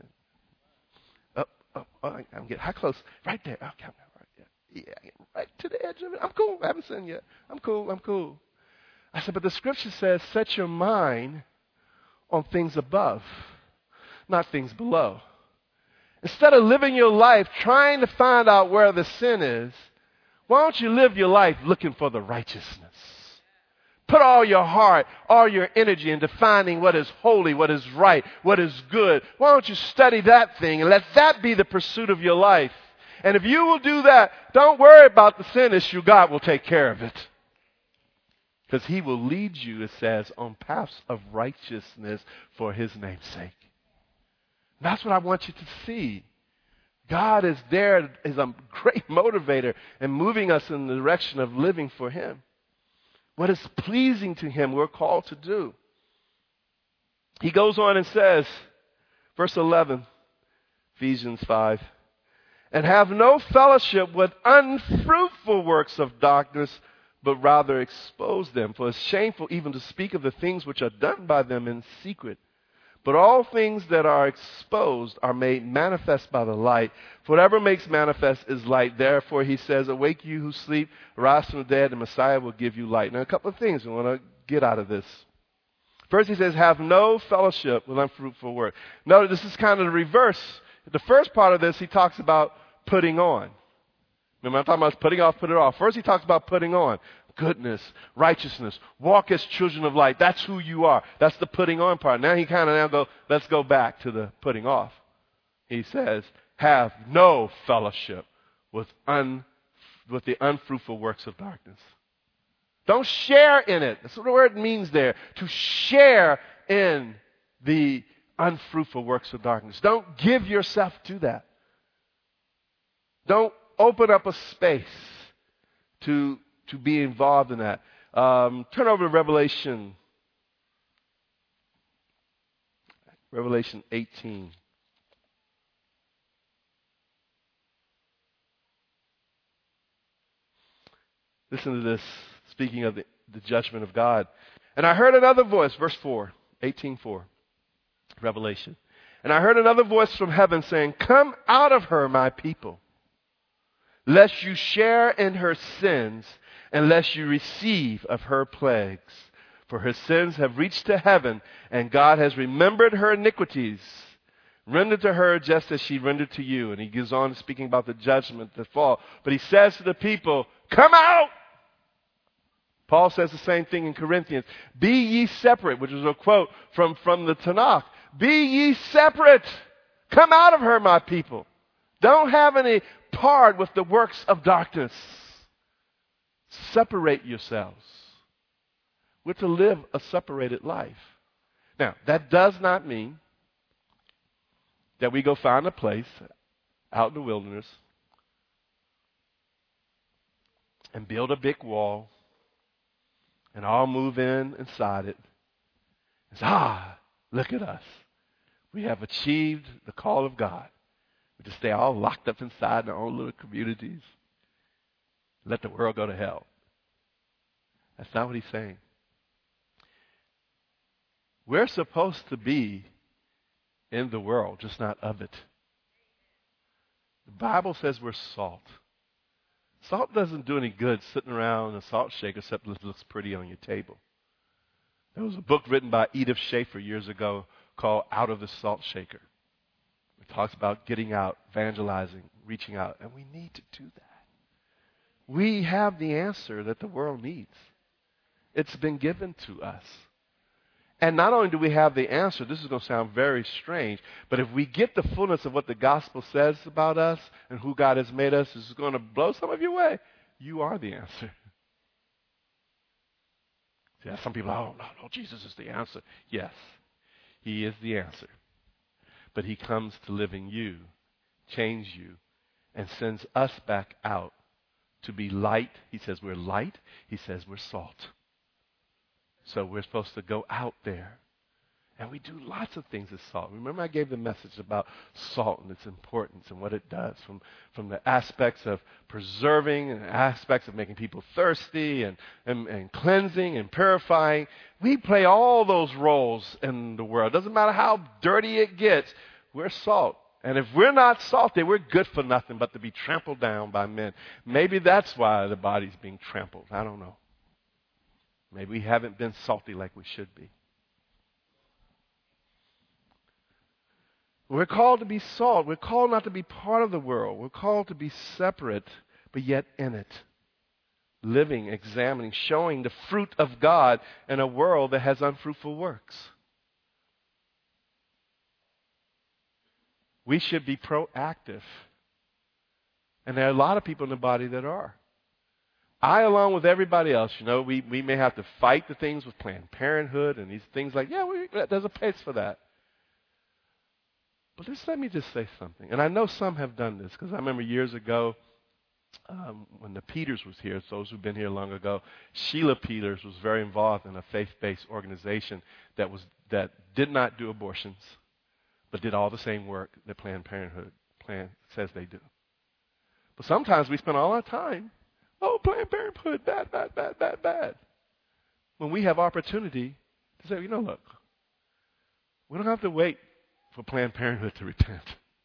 I'm getting how close? Right there. Okay, right to the edge of it. I'm cool. I haven't sinned yet. I'm cool. I said, but the scripture says, set your mind on things above, not things below. Instead of living your life trying to find out where the sin is, why don't you live your life looking for the righteousness? Put all your heart, all your energy into finding what is holy, what is right, what is good. Why don't you study that thing and let that be the pursuit of your life? And if you will do that, don't worry about the sin issue. God will take care of it. Because he will lead you, it says, on paths of righteousness for his name's sake. That's what I want you to see. God is there as a great motivator and moving us in the direction of living for him. What is pleasing to him, we're called to do. He goes on and says, verse 11, Ephesians 5, and have no fellowship with unfruitful works of darkness, but rather expose them. For it's shameful even to speak of the things which are done by them in secret. But all things that are exposed are made manifest by the light. For whatever makes manifest is light. Therefore, he says, awake you who sleep, arise from the dead, and Messiah will give you light. Now, a couple of things we want to get out of this. First, he says, have no fellowship with unfruitful work. Notice this is kind of the reverse. The first part of this, he talks about putting on. Remember, I'm talking about putting off, put it off. First, he talks about putting on. Goodness, righteousness, walk as children of light. That's who you are. That's the putting on part. Now he kind of go, let's go back to the putting off. He says, have no fellowship with the unfruitful works of darkness. Don't share in it. That's what the word means there. To share in the unfruitful works of darkness. Don't give yourself to that. Don't open up a space to be involved in that. Turn over to Revelation 18. Listen to this, speaking of the judgment of God. And I heard another voice, verse 4, 18:4, Revelation. And I heard another voice from heaven saying, come out of her, my people, lest you share in her sins, unless you receive of her plagues. For her sins have reached to heaven, and God has remembered her iniquities. Render to her just as she rendered to you. And he goes on speaking about the judgment that fall. But he says to the people, come out! Paul says the same thing in Corinthians. Be ye separate, which is a quote from the Tanakh. Be ye separate. Come out of her, my people. Don't have any part with the works of darkness. Separate yourselves. We're to live a separated life. Now, that does not mean that we go find a place out in the wilderness and build a big wall and all move inside it and say, look at us. We have achieved the call of God. We just stay all locked up inside in our own little communities. Let the world go to hell. That's not what he's saying. We're supposed to be in the world, just not of it. The Bible says we're salt. Salt doesn't do any good sitting around in a salt shaker except it looks pretty on your table. There was a book written by Edith Schaefer years ago called Out of the Salt Shaker. It talks about getting out, evangelizing, reaching out, and we need to do that. We have the answer that the world needs. It's been given to us. And not only do we have the answer, this is going to sound very strange, but if we get the fullness of what the gospel says about us and who God has made us, this is going to blow some of you away. You are the answer. Yeah, some people, no, Jesus is the answer. Yes, he is the answer. But he comes to live in you, change you, and sends us back out to be light. He says we're light. He says we're salt. So we're supposed to go out there. And we do lots of things with salt. Remember I gave the message about salt and its importance and what it does from the aspects of preserving and aspects of making people thirsty and cleansing and purifying. We play all those roles in the world. Doesn't matter how dirty it gets, we're salt. And if we're not salty, we're good for nothing but to be trampled down by men. Maybe that's why the body's being trampled. I don't know. Maybe we haven't been salty like we should be. We're called to be salt. We're called not to be part of the world. We're called to be separate, but yet in it. Living, examining, showing the fruit of God in a world that has unfruitful works. We should be proactive. And there are a lot of people in the body that are. I, along with everybody else, we may have to fight the things with Planned Parenthood and these things like, there's a place for that. But let me just say something. And I know some have done this because I remember years ago when the Peters was here, those who've been here long ago, Sheila Peters was very involved in a faith-based organization that did not do abortions, but did all the same work that Planned Parenthood says they do. But sometimes we spend all our time, Planned Parenthood, bad, bad, bad, bad, bad. When we have opportunity to say, look, we don't have to wait for Planned Parenthood to repent.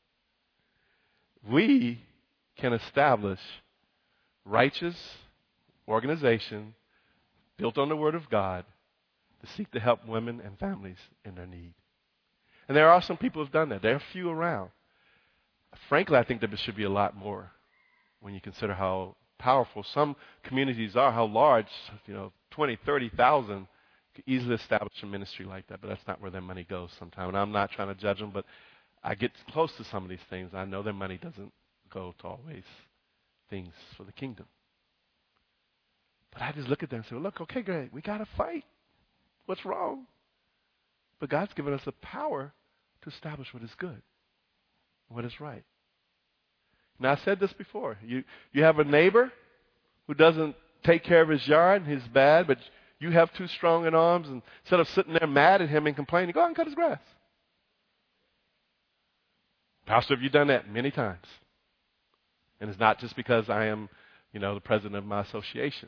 We can establish righteous organization built on the Word of God to seek to help women and families in their need. And there are some people who have done that. There are a few around. Frankly, I think that there should be a lot more when you consider how powerful some communities are, how large, 20, 30,000 could easily establish a ministry like that, but that's not where their money goes sometimes. And I'm not trying to judge them, but I get close to some of these things. I know their money doesn't go to always things for the kingdom. But I just look at them and say, look, okay, great, we got to fight. What's wrong? But God's given us the power to establish what is good, what is right. Now, I said this before. You have a neighbor who doesn't take care of his yard and he's bad, but you have too strong in arms, and instead of sitting there mad at him and complaining, go out and cut his grass. Pastor, have you done that? Many times. And it's not just because I am, the president of my association.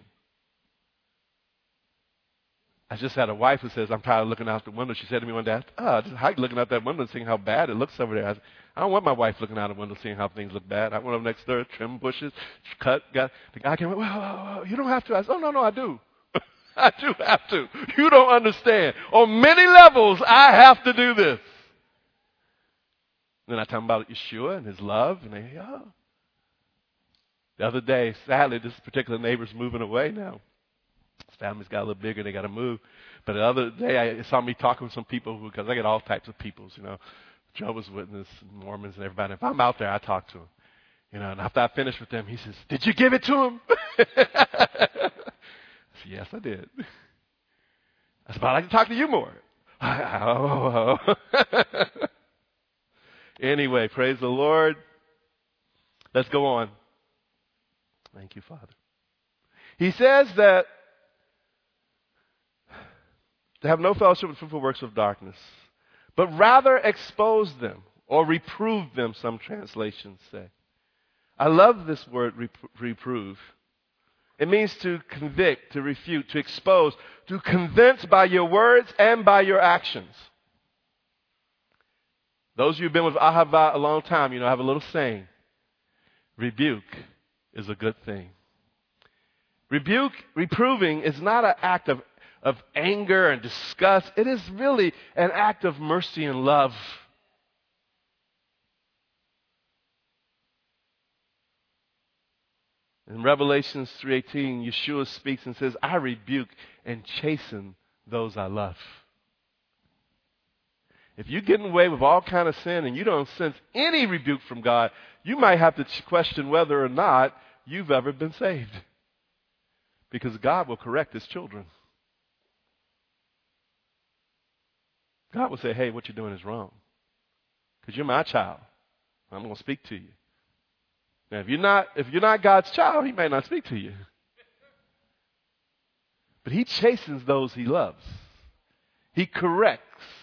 I just had a wife who says, I'm tired of looking out the window. She said to me one day, just how you looking out that window and seeing how bad it looks over there? I said, I don't want my wife looking out the window seeing how things look bad. I went over next door, trim bushes, the guy came, well, you don't have to. I said, no, I do. I do have to. You don't understand. On many levels, I have to do this. Then I tell them about Yeshua and his love, and they, The other day, sadly, this particular neighbor's moving away now. His family's got a little bigger, they got to move. But the other day, I saw me talking with some people because I get all types of peoples, Jehovah's Witness, Mormons, and everybody. If I'm out there, I talk to them. And after I finish with them, he says, did you give it to him? I said, yes, I did. I said, but I'd like to talk to you more. Anyway, praise the Lord. Let's go on. Thank you, Father. He says that to have no fellowship with fruitful works of darkness, but rather expose them or reprove them, some translations say. I love this word, reprove. It means to convict, to refute, to expose, to convince by your words and by your actions. Those of you who've been with Ahava a long time, I have a little saying. Rebuke is a good thing. Reproving is not an act of anger and disgust. It is really an act of mercy and love. In Revelations 3:18, Yeshua speaks and says, I rebuke and chasten those I love. If you're getting away with all kind of sin and you don't sense any rebuke from God, you might have to question whether or not you've ever been saved. Because God will correct His children. God will say, hey, what you're doing is wrong. Because you're my child. I'm going to speak to you. Now, if you're not God's child, He may not speak to you. But He chastens those He loves. He corrects.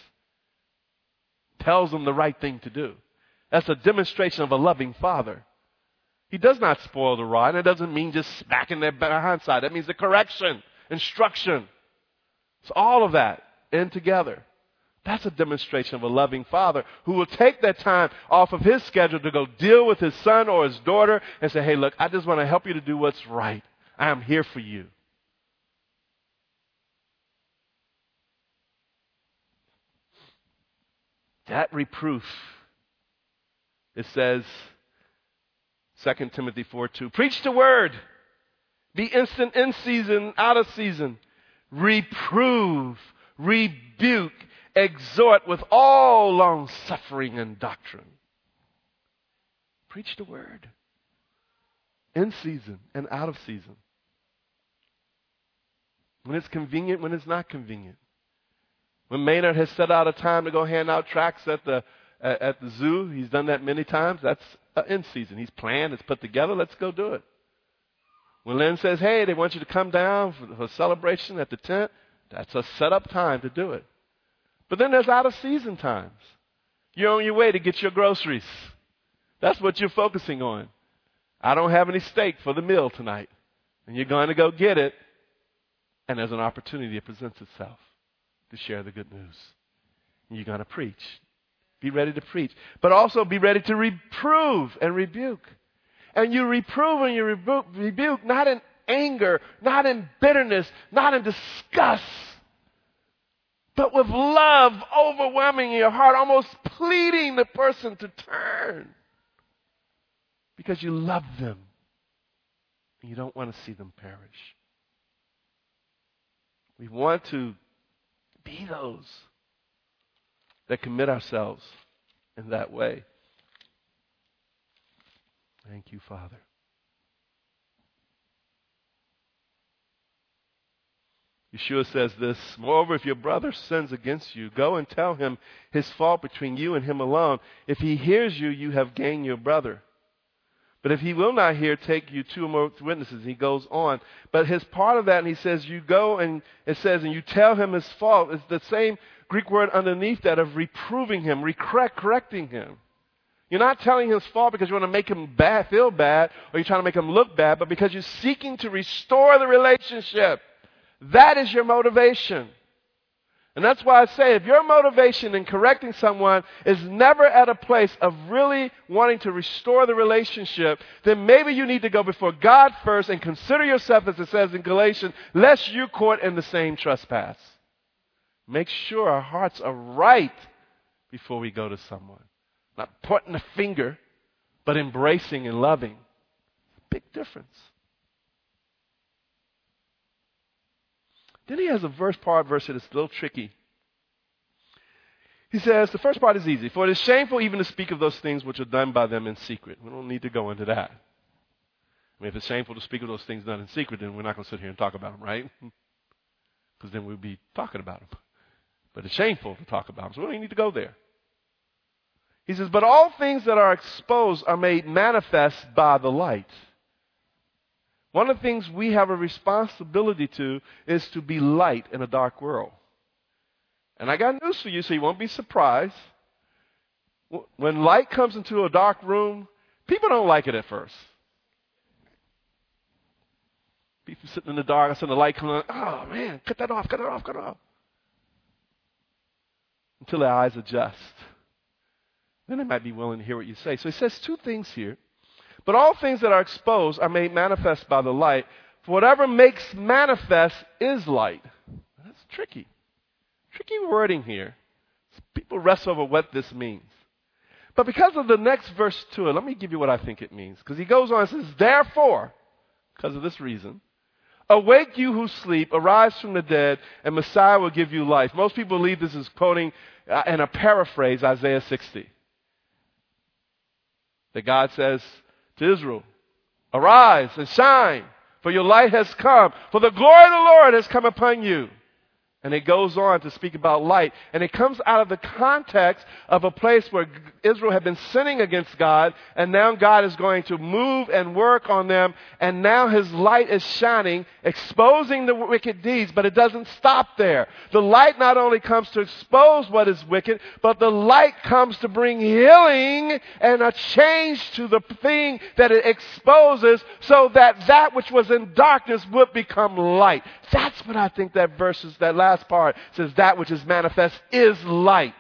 Tells them the right thing to do. That's a demonstration of a loving Father. He does not spoil the rod. It doesn't mean just smacking their behind side. That means the correction, instruction. It's all of that in together. That's a demonstration of a loving Father who will take that time off of His schedule to go deal with His son or His daughter and say, hey, look, I just want to help you to do what's right. I am here for you. That reproof, it says, 2 Timothy 4:2, preach the word. Be instant in season, out of season. Reprove, rebuke, exhort with all long suffering and doctrine. Preach the word. In season and out of season. When it's convenient, when it's not convenient. When Maynard has set out a time to go hand out tracts at the zoo, he's done that many times. That's in season. He's planned, it's put together, let's go do it. When Lynn says, hey, they want you to come down for a celebration at the tent, that's a set up time to do it. But then there's out of season times. You're on your way to get your groceries. That's what you're focusing on. I don't have any steak for the meal tonight. And you're going to go get it. And there's an opportunity that presents itself to share the good news. And you're going to preach. Be ready to preach. But also be ready to reprove and rebuke. And you reprove and you rebuke not in anger, not in bitterness, not in disgust, but with love overwhelming your heart, almost pleading the person to turn. Because you love them. And you don't want to see them perish. We want to be those that commit ourselves in that way. Thank you, Father. Yeshua says this, moreover, if your brother sins against you, go and tell him his fault between you and him alone. If he hears you, you have gained your brother. But if he will not hear, take you 2 or more witnesses. He goes on. But his part of that, and he says, you go and it says, and you tell him his fault. It's the same Greek word underneath that of reproving him, correcting him. You're not telling him his fault because you want to make him feel bad, or you're trying to make him look bad, but because you're seeking to restore the relationship. That is your motivation. And that's why I say if your motivation in correcting someone is never at a place of really wanting to restore the relationship, then maybe you need to go before God first and consider yourself, as it says in Galatians, lest you caught in the same trespass. Make sure our hearts are right before we go to someone. Not pointing the finger, but embracing and loving. Big difference. Then he has a verse that's a little tricky. He says, the first part is easy. For it is shameful even to speak of those things which are done by them in secret. We don't need to go into that. I mean, if it's shameful to speak of those things done in secret, then we're not going to sit here and talk about them, right? Because then we'd be talking about them. But it's shameful to talk about them, so we don't need to go there. He says, but all things that are exposed are made manifest by the light. One of the things we have a responsibility to is to be light in a dark world. And I got news for you, so you won't be surprised. When light comes into a dark room, people don't like it at first. People sitting in the dark, I see the light coming on. Oh, man, cut that off, cut it off, cut it off. Until their eyes adjust. Then they might be willing to hear what you say. So he says two things here. But all things that are exposed are made manifest by the light. For whatever makes manifest is light. That's tricky. Tricky wording here. People wrestle over what this means. But because of the next verse to it, let me give you what I think it means. Because he goes on and says, therefore, because of this reason, awake you who sleep, arise from the dead, and Messiah will give you life. Most people believe this is quoting in a paraphrase Isaiah 60. That God says to Israel, arise and shine, for your light has come, for the glory of the Lord has come upon you. And it goes on to speak about light. And it comes out of the context of a place where Israel had been sinning against God, and now God is going to move and work on them, and now his light is shining, exposing the wicked deeds, but it doesn't stop there. The light not only comes to expose what is wicked, but the light comes to bring healing and a change to the thing that it exposes, so that that which was in darkness would become light. That's what I think that verse is, that last part says, that which is manifest is light.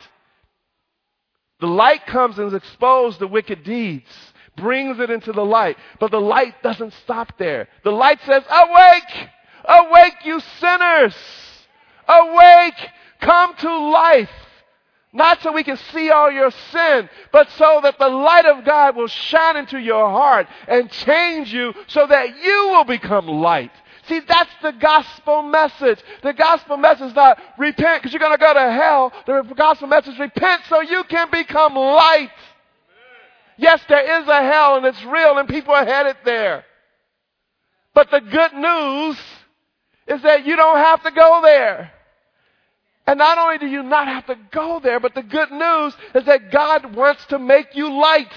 The light comes and exposes the wicked deeds, brings it into the light, but the light doesn't stop there. The light says, awake, awake you sinners, awake, come to life. Not so we can see all your sin, but so that the light of God will shine into your heart and change you so that you will become light. See, that's the gospel message. The gospel message is not repent because you're going to go to hell. The gospel message is repent so you can become light. Yes, there is a hell and it's real and people are headed there. But the good news is that you don't have to go there. And not only do you not have to go there, but the good news is that God wants to make you light.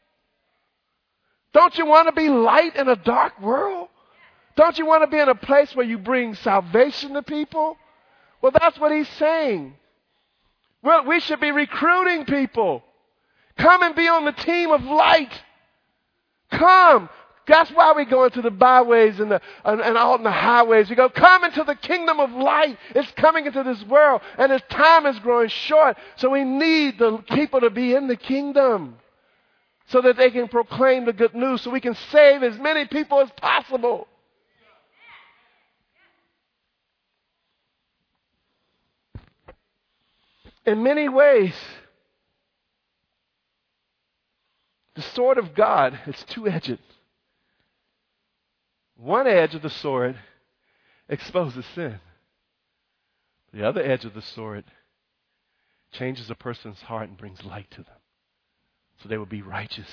Don't you want to be light in a dark world? Don't you want to be in a place where you bring salvation to people? Well, that's what he's saying. Well, we should be recruiting people. Come and be on the team of light. Come. That's why we go into the byways and out in the highways. We go, come into the kingdom of light. It's coming into this world, and its time is growing short. So we need the people to be in the kingdom so that they can proclaim the good news, so we can save as many people as possible. In many ways, the sword of God is two-edged. One edge of the sword exposes sin. The other edge of the sword changes a person's heart and brings light to them, so they will be righteous.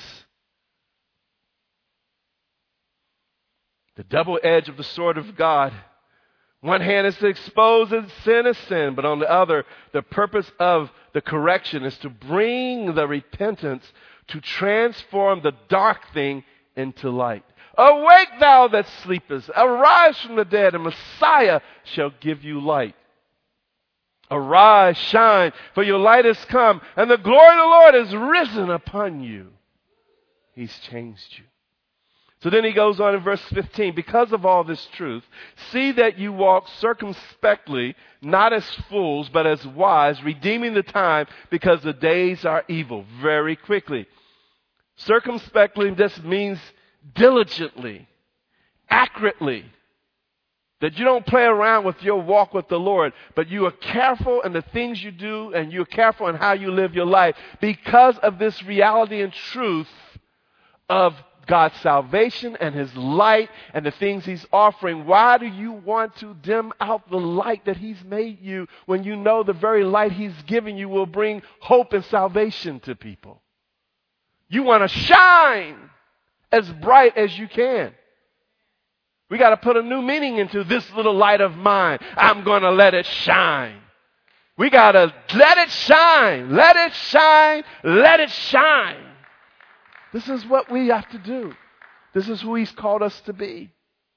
The double edge of the sword of God, one hand is to expose sin as sin, but on the other, the purpose of the correction is to bring the repentance to transform the dark thing into light. Awake thou that sleepest, arise from the dead, and Messiah shall give you light. Arise, shine, for your light has come, and the glory of the Lord is risen upon you. He's changed you. So then he goes on in verse 15, because of all this truth, see that you walk circumspectly, not as fools, but as wise, redeeming the time, because the days are evil. Very quickly. Circumspectly just means diligently, accurately. That you don't play around with your walk with the Lord, but you are careful in the things you do, and you're careful in how you live your life because of this reality and truth of God's salvation and his light and the things he's offering. Why do you want to dim out the light that he's made you when you know the very light he's given you will bring hope and salvation to people? You want to shine as bright as you can. We got to put a new meaning into this little light of mine. I'm going to let it shine. We got to let it shine. Let it shine. Let it shine. This is what we have to do. This is who he's called us to be.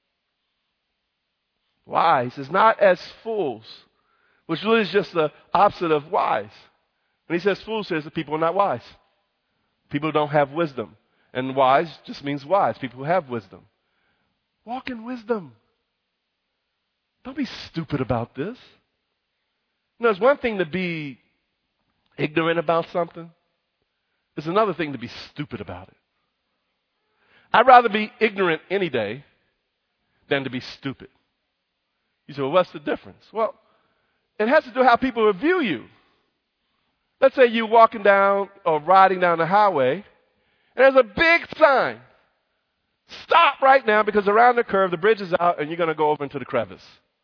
Why? He says, not as fools, which really is just the opposite of wise. When he says fools, he says that people are not wise. People don't have wisdom. And wise just means wise. People who have wisdom. Walk in wisdom. Don't be stupid about this. You know, it's one thing to be ignorant about something. It's another thing to be stupid about it. I'd rather be ignorant any day than to be stupid. You say, well, what's the difference? Well, it has to do with how people view you. Let's say you're walking down or riding down the highway, and there's a big sign. Stop right now because around the curve, the bridge is out, and you're going to go over into the crevice.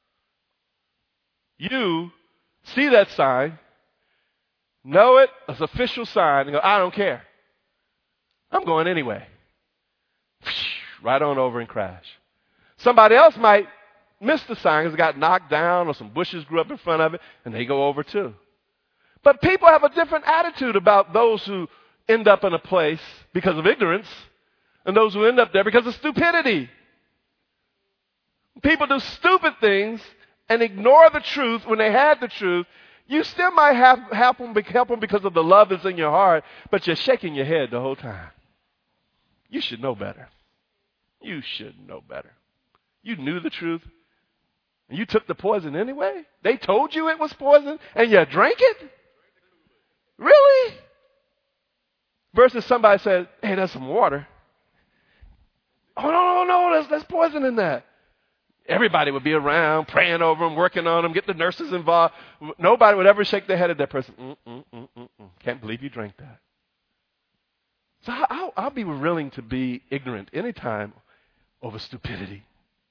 You see that sign, know it, it's an official sign, and go, I don't care. I'm going anyway. Right on over and crash. Somebody else might miss the sign because it got knocked down or some bushes grew up in front of it, and they go over too. But people have a different attitude about those who end up in a place because of ignorance and those who end up there because of stupidity. People do stupid things and ignore the truth when they had the truth. You still might help them because of the love that's in your heart, but you're shaking your head the whole time. You should know better. You should know better. You knew the truth, and you took the poison anyway? They told you it was poison, and you drank it? Really? Versus somebody said, hey, there's some water. Oh, no, there's poison in that. Everybody would be around, praying over them, working on them, get the nurses involved. Nobody would ever shake their head at that person. Can't believe you drank that. So I'll be willing to be ignorant anytime over stupidity.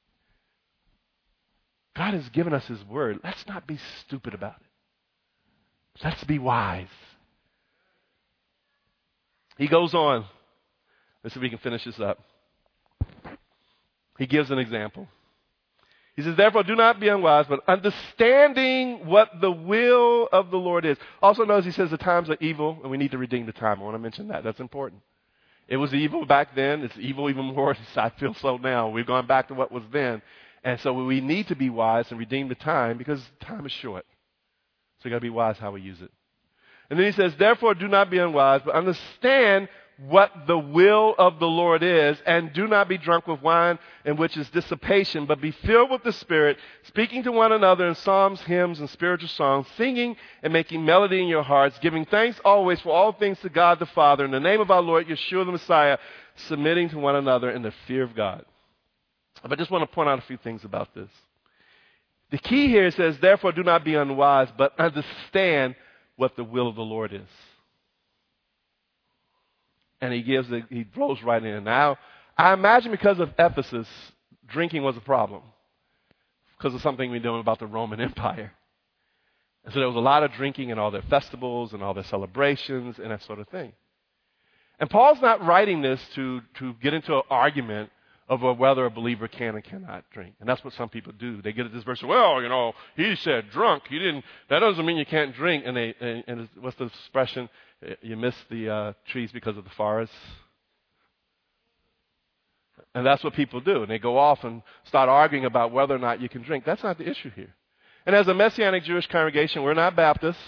God has given us his word. Let's not be stupid about it. Let's be wise. He goes on. Let's see if we can finish this up. He gives an example. He says, therefore, do not be unwise, but understanding what the will of the Lord is. Also notice he says the times are evil, and we need to redeem the time. I want to mention that. That's important. It was evil back then. It's evil even more. I feel so now. We've gone back to what was then. And so we need to be wise and redeem the time because time is short. So we've got to be wise how we use it. And then he says, therefore, do not be unwise, but understand what the will of the Lord is, and do not be drunk with wine, in which is dissipation, but be filled with the Spirit, speaking to one another in psalms, hymns, and spiritual songs, singing and making melody in your hearts, giving thanks always for all things to God the Father, in the name of our Lord Yeshua the Messiah, submitting to one another in the fear of God. But I just want to point out a few things about this. The key here says, therefore, do not be unwise, but understand what the will of the Lord is. And he throws right in. Now, I imagine because of Ephesus, drinking was a problem because of something we know about the Roman Empire. And so there was a lot of drinking in all their festivals and all their celebrations and that sort of thing. And Paul's not writing this to get into an argument over whether a believer can or cannot drink. And that's what some people do. They get at this verse, well, he said drunk. That doesn't mean you can't drink. And what's the expression? You miss the trees because of the forest. And that's what people do. And they go off and start arguing about whether or not you can drink. That's not the issue here. And as a Messianic Jewish congregation, we're not Baptists.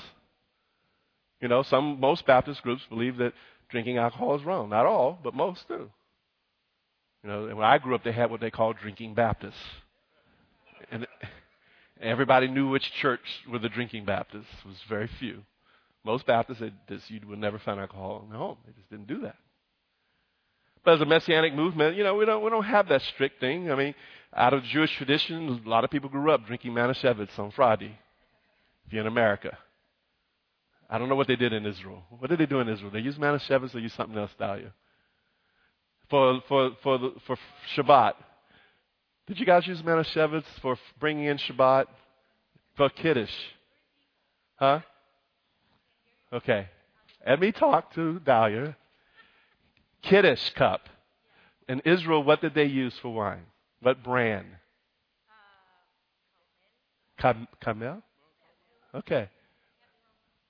Most Baptist groups believe that drinking alcohol is wrong. Not all, but most do. And when I grew up, they had what they called drinking Baptists. And everybody knew which church were the drinking Baptists. It was very few. Most Baptists, you would never find alcohol in the home. They just didn't do that. But as a Messianic movement, we don't have that strict thing. I mean, out of Jewish tradition, a lot of people grew up drinking Manischewitz on Friday, if you're in America. I don't know what they did in Israel. What did they do in Israel? They used Manischewitz or used something else, Dahlia? For Shabbat. Did you guys use Manischewitz for bringing in Shabbat? For Kiddush? Huh? Okay. Let me talk to Dahlia. Kiddush cup. In Israel, what did they use for wine? What brand? Camel? Okay.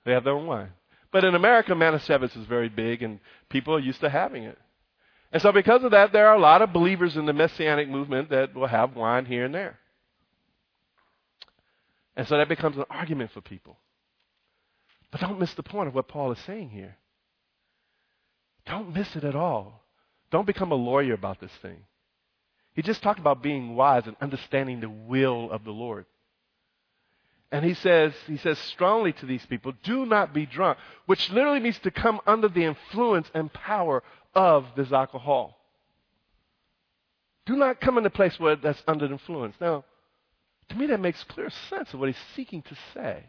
They have their own wine. But in America, Manischewitz is very big, and people are used to having it. And so because of that, there are a lot of believers in the Messianic movement that will have wine here and there. And so that becomes an argument for people. But don't miss the point of what Paul is saying here. Don't miss it at all. Don't become a lawyer about this thing. He just talked about being wise and understanding the will of the Lord. And he says strongly to these people, do not be drunk, which literally means to come under the influence and power of this alcohol. Do not come in a place where that's under influence. Now, to me, that makes clear sense of what he's seeking to say.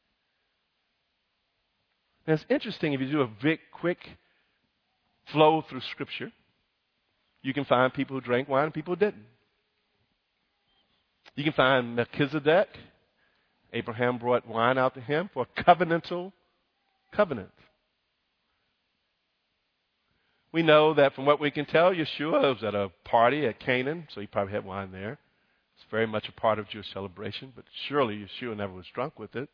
And it's interesting, if you do a quick flow through Scripture, you can find people who drank wine and people who didn't. You can find Melchizedek. Abraham brought wine out to him for a covenantal covenant. We know that from what we can tell, Yeshua was at a party at Canaan, so he probably had wine there. It's very much a part of Jewish celebration, but surely Yeshua never was drunk with it.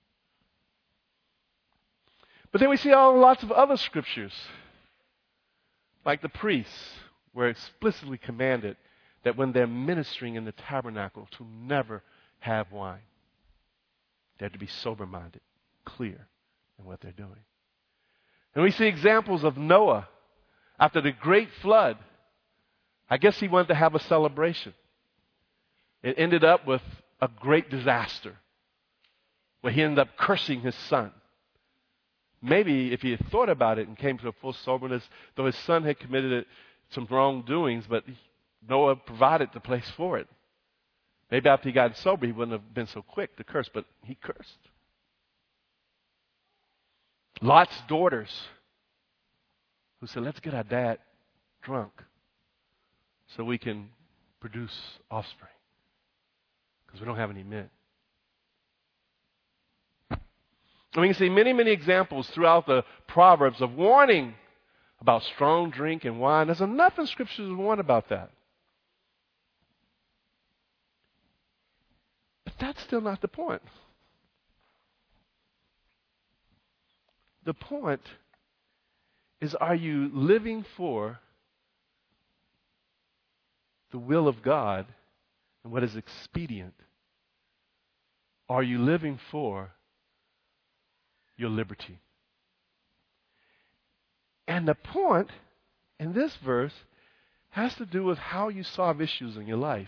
But then we see lots of other scriptures, like the priests, were explicitly commanded that when they're ministering in the tabernacle to never have wine. They have to be sober-minded, clear in what they're doing. And we see examples of Noah after the great flood. I guess he wanted to have a celebration. It ended up with a great disaster where he ended up cursing his son. Maybe if he had thought about it and came to a full soberness, though his son had committed some wrongdoings, but Noah provided the place for it. Maybe after he got sober, he wouldn't have been so quick to curse, but he cursed. Lot's daughters, who said, let's get our dad drunk so we can produce offspring, because we don't have any men. And we can see many, many examples throughout the Proverbs of warning about strong drink and wine. There's enough in Scripture to warn about that. But that's still not the point. The point is, are you living for the will of God and what is expedient? Are you living for your liberty? And the point in this verse has to do with how you solve issues in your life.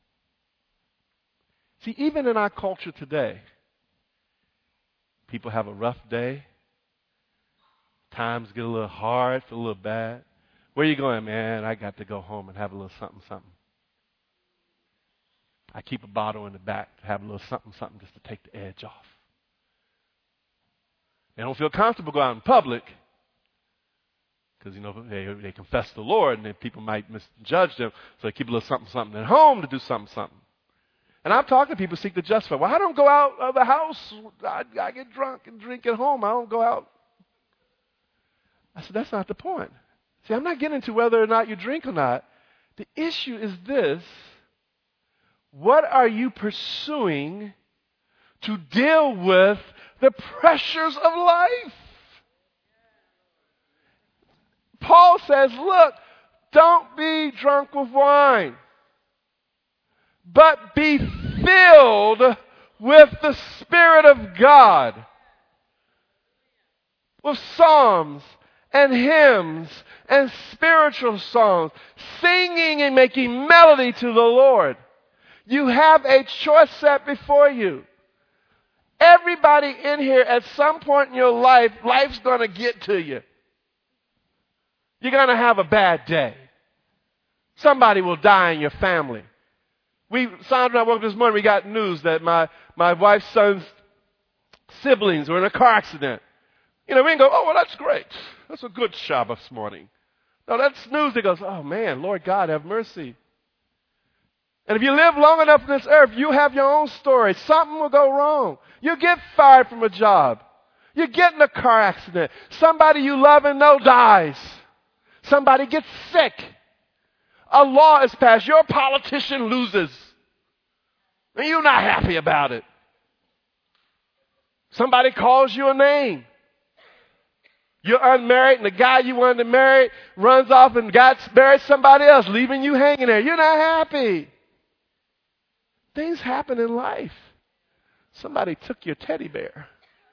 See, even in our culture today, people have a rough day. Times get a little hard, feel a little bad. Where are you going, man? I got to go home and have a little something, something. I keep a bottle in the back to have a little something, something just to take the edge off. They don't feel comfortable going out in public because, they confess the Lord and then people might misjudge them. So they keep a little something, something at home to do something, something. And I've talked to people who seek to justify. Well, I don't go out of the house. I get drunk and drink at home. I don't go out. I said, that's not the point. See, I'm not getting into whether or not you drink or not. The issue is this. What are you pursuing to deal with the pressures of life? Paul says, look, don't be drunk with wine, but be filled with the Spirit of God, with psalms and hymns and spiritual songs, singing and making melody to the Lord. You have a choice set before you. Everybody in here, at some point in your life, life's going to get to you. You're going to have a bad day. Somebody will die in your family. Sandra and I woke up this morning, we got news that my wife's son's siblings were in a car accident. We didn't go, oh, well, that's great. That's a good Shabbos morning. No, that's news that goes, oh, man, Lord God, have mercy. And if you live long enough on this earth, you have your own story. Something will go wrong. You get fired from a job. You get in a car accident. Somebody you love and know dies. Somebody gets sick. A law is passed. Your politician loses. And you're not happy about it. Somebody calls you a name. You're unmarried, and the guy you wanted to marry runs off and married somebody else, leaving you hanging there. You're not happy. Things happen in life. Somebody took your teddy bear.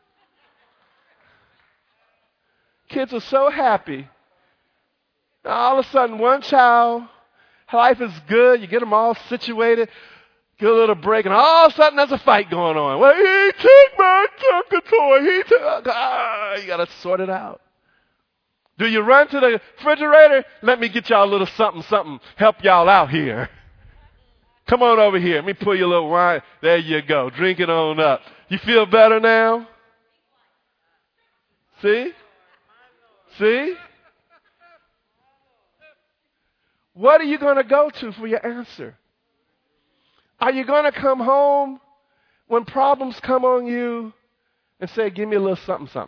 Kids are so happy. Now, all of a sudden, one child, life is good. You get them all situated, get a little break, and all of a sudden, there's a fight going on. Well, he took my Tonka toy. You got to sort it out. Do you run to the refrigerator? Let me get y'all a little something, help y'all out here. Come on over here. Let me pour you a little wine. There you go. Drink it on up. You feel better now? See? See? What are you going to go to for your answer? Are you going to come home when problems come on you and say, give me a little something?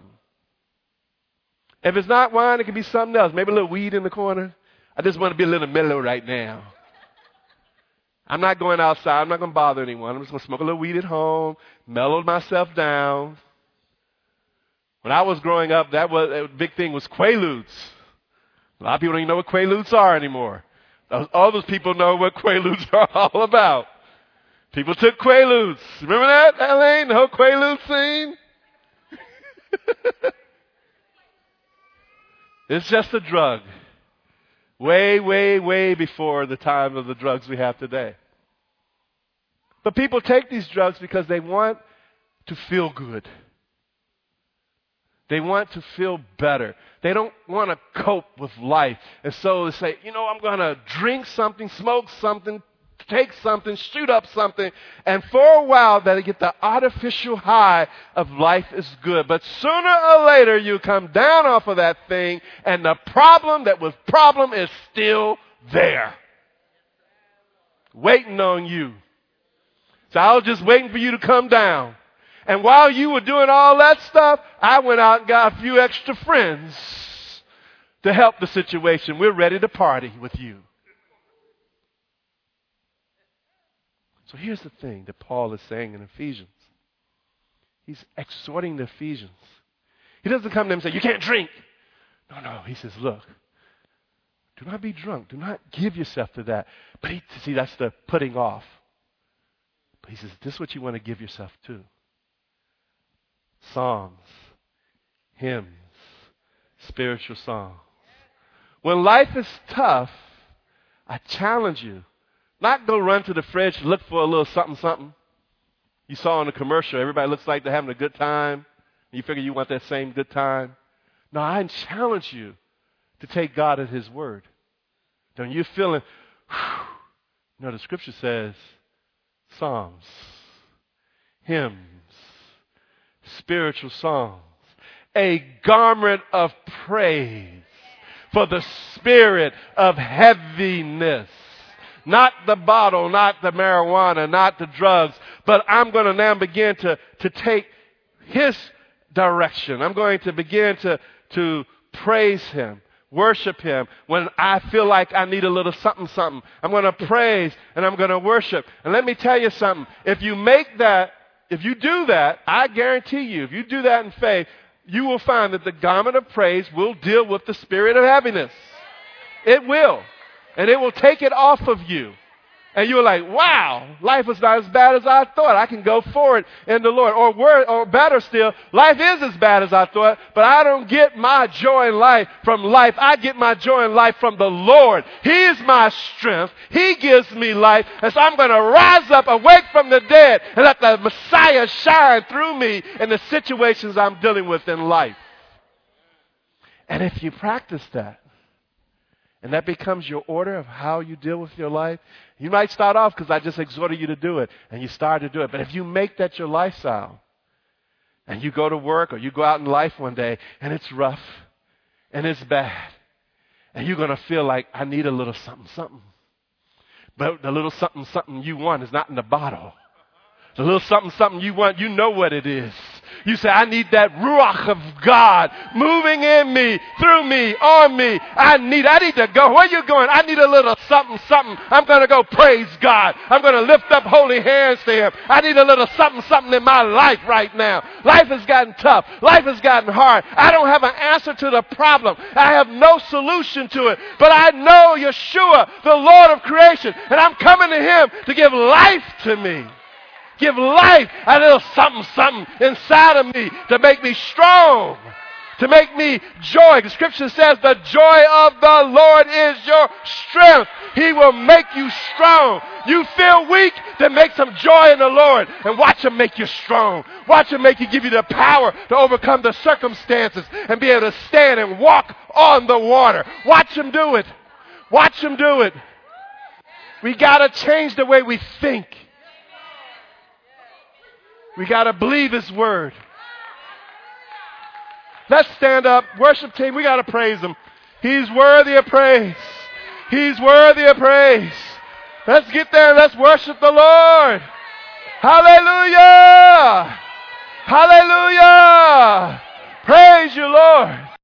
If it's not wine, it can be something else. Maybe a little weed in the corner. I just want to be a little mellow right now. I'm not going outside. I'm not going to bother anyone. I'm just going to smoke a little weed at home, mellow myself down. When I was growing up, a big thing was Quaaludes. A lot of people don't even know what Quaaludes are anymore. All those people know what Quaaludes are all about. People took Quaaludes. Remember that, Elaine? The whole Quaalude scene? It's just a drug. Way, way, way before the time of the drugs we have today. But people take these drugs because they want to feel good. They want to feel better. They don't want to cope with life. And so they say, I'm going to drink something, smoke something, take something, shoot up something. And for a while, they get the artificial high of life is good. But sooner or later, you come down off of that thing, and the problem that was problem is still there. Waiting on you. So I was just waiting for you to come down. And while you were doing all that stuff, I went out and got a few extra friends to help the situation. We're ready to party with you. So here's the thing that Paul is saying in Ephesians. He's exhorting the Ephesians. He doesn't come to them and say, you can't drink. No. He says, look, do not be drunk. Do not give yourself to that. But that's the putting off. But he says, this is what you want to give yourself to. Psalms, hymns, spiritual songs. When life is tough, I challenge you. Not go run to the fridge, look for a little something. You saw in the commercial, everybody looks like they're having a good time. You figure you want that same good time. No, I challenge you to take God at His word. When you're feeling, the scripture says, psalms, hymns, spiritual songs, a garment of praise for the spirit of heaviness. Not the bottle, not the marijuana, not the drugs, but I'm going to now begin to take His direction. I'm going to begin to praise Him, worship Him. When I feel like I need a little something, I'm going to praise and I'm going to worship. And let me tell you something. If you do that, I guarantee you, if you do that in faith, you will find that the garment of praise will deal with the spirit of heaviness. It will. And it will take it off of you. And you're like, wow, life is not as bad as I thought. I can go forward in the Lord. Or better still, life is as bad as I thought, but I don't get my joy in life from life. I get my joy in life from the Lord. He is my strength. He gives me life. And so I'm going to rise up, awake from the dead, and let the Messiah shine through me in the situations I'm dealing with in life. And if you practice that, and that becomes your order of how you deal with your life. You might start off because I just exhorted you to do it, and you start to do it. But if you make that your lifestyle, and you go to work or you go out in life one day, and it's rough, and it's bad, and you're going to feel like, I need a little something. But the little something you want is not in the bottle. The little something you want, you know what it is. You say, I need that Ruach of God moving in me, through me, on me. I need to go. Where you going? I need a little something, something. I'm going to go praise God. I'm going to lift up holy hands to Him. I need a little something, something in my life right now. Life has gotten tough. Life has gotten hard. I don't have an answer to the problem. I have no solution to it. But I know Yeshua, the Lord of creation, and I'm coming to Him to give life to me. Give life, a little something, something inside of me to make me strong, to make me joy. The scripture says the joy of the Lord is your strength. He will make you strong. You feel weak, then make some joy in the Lord and watch Him make you strong. Watch Him give you the power to overcome the circumstances and be able to stand and walk on the water. Watch Him do it. Watch Him do it. We got to change the way we think. We got to believe His word. Let's stand up. Worship team, we got to praise Him. He's worthy of praise. He's worthy of praise. Let's get there and let's worship the Lord. Hallelujah. Hallelujah. Praise you, Lord.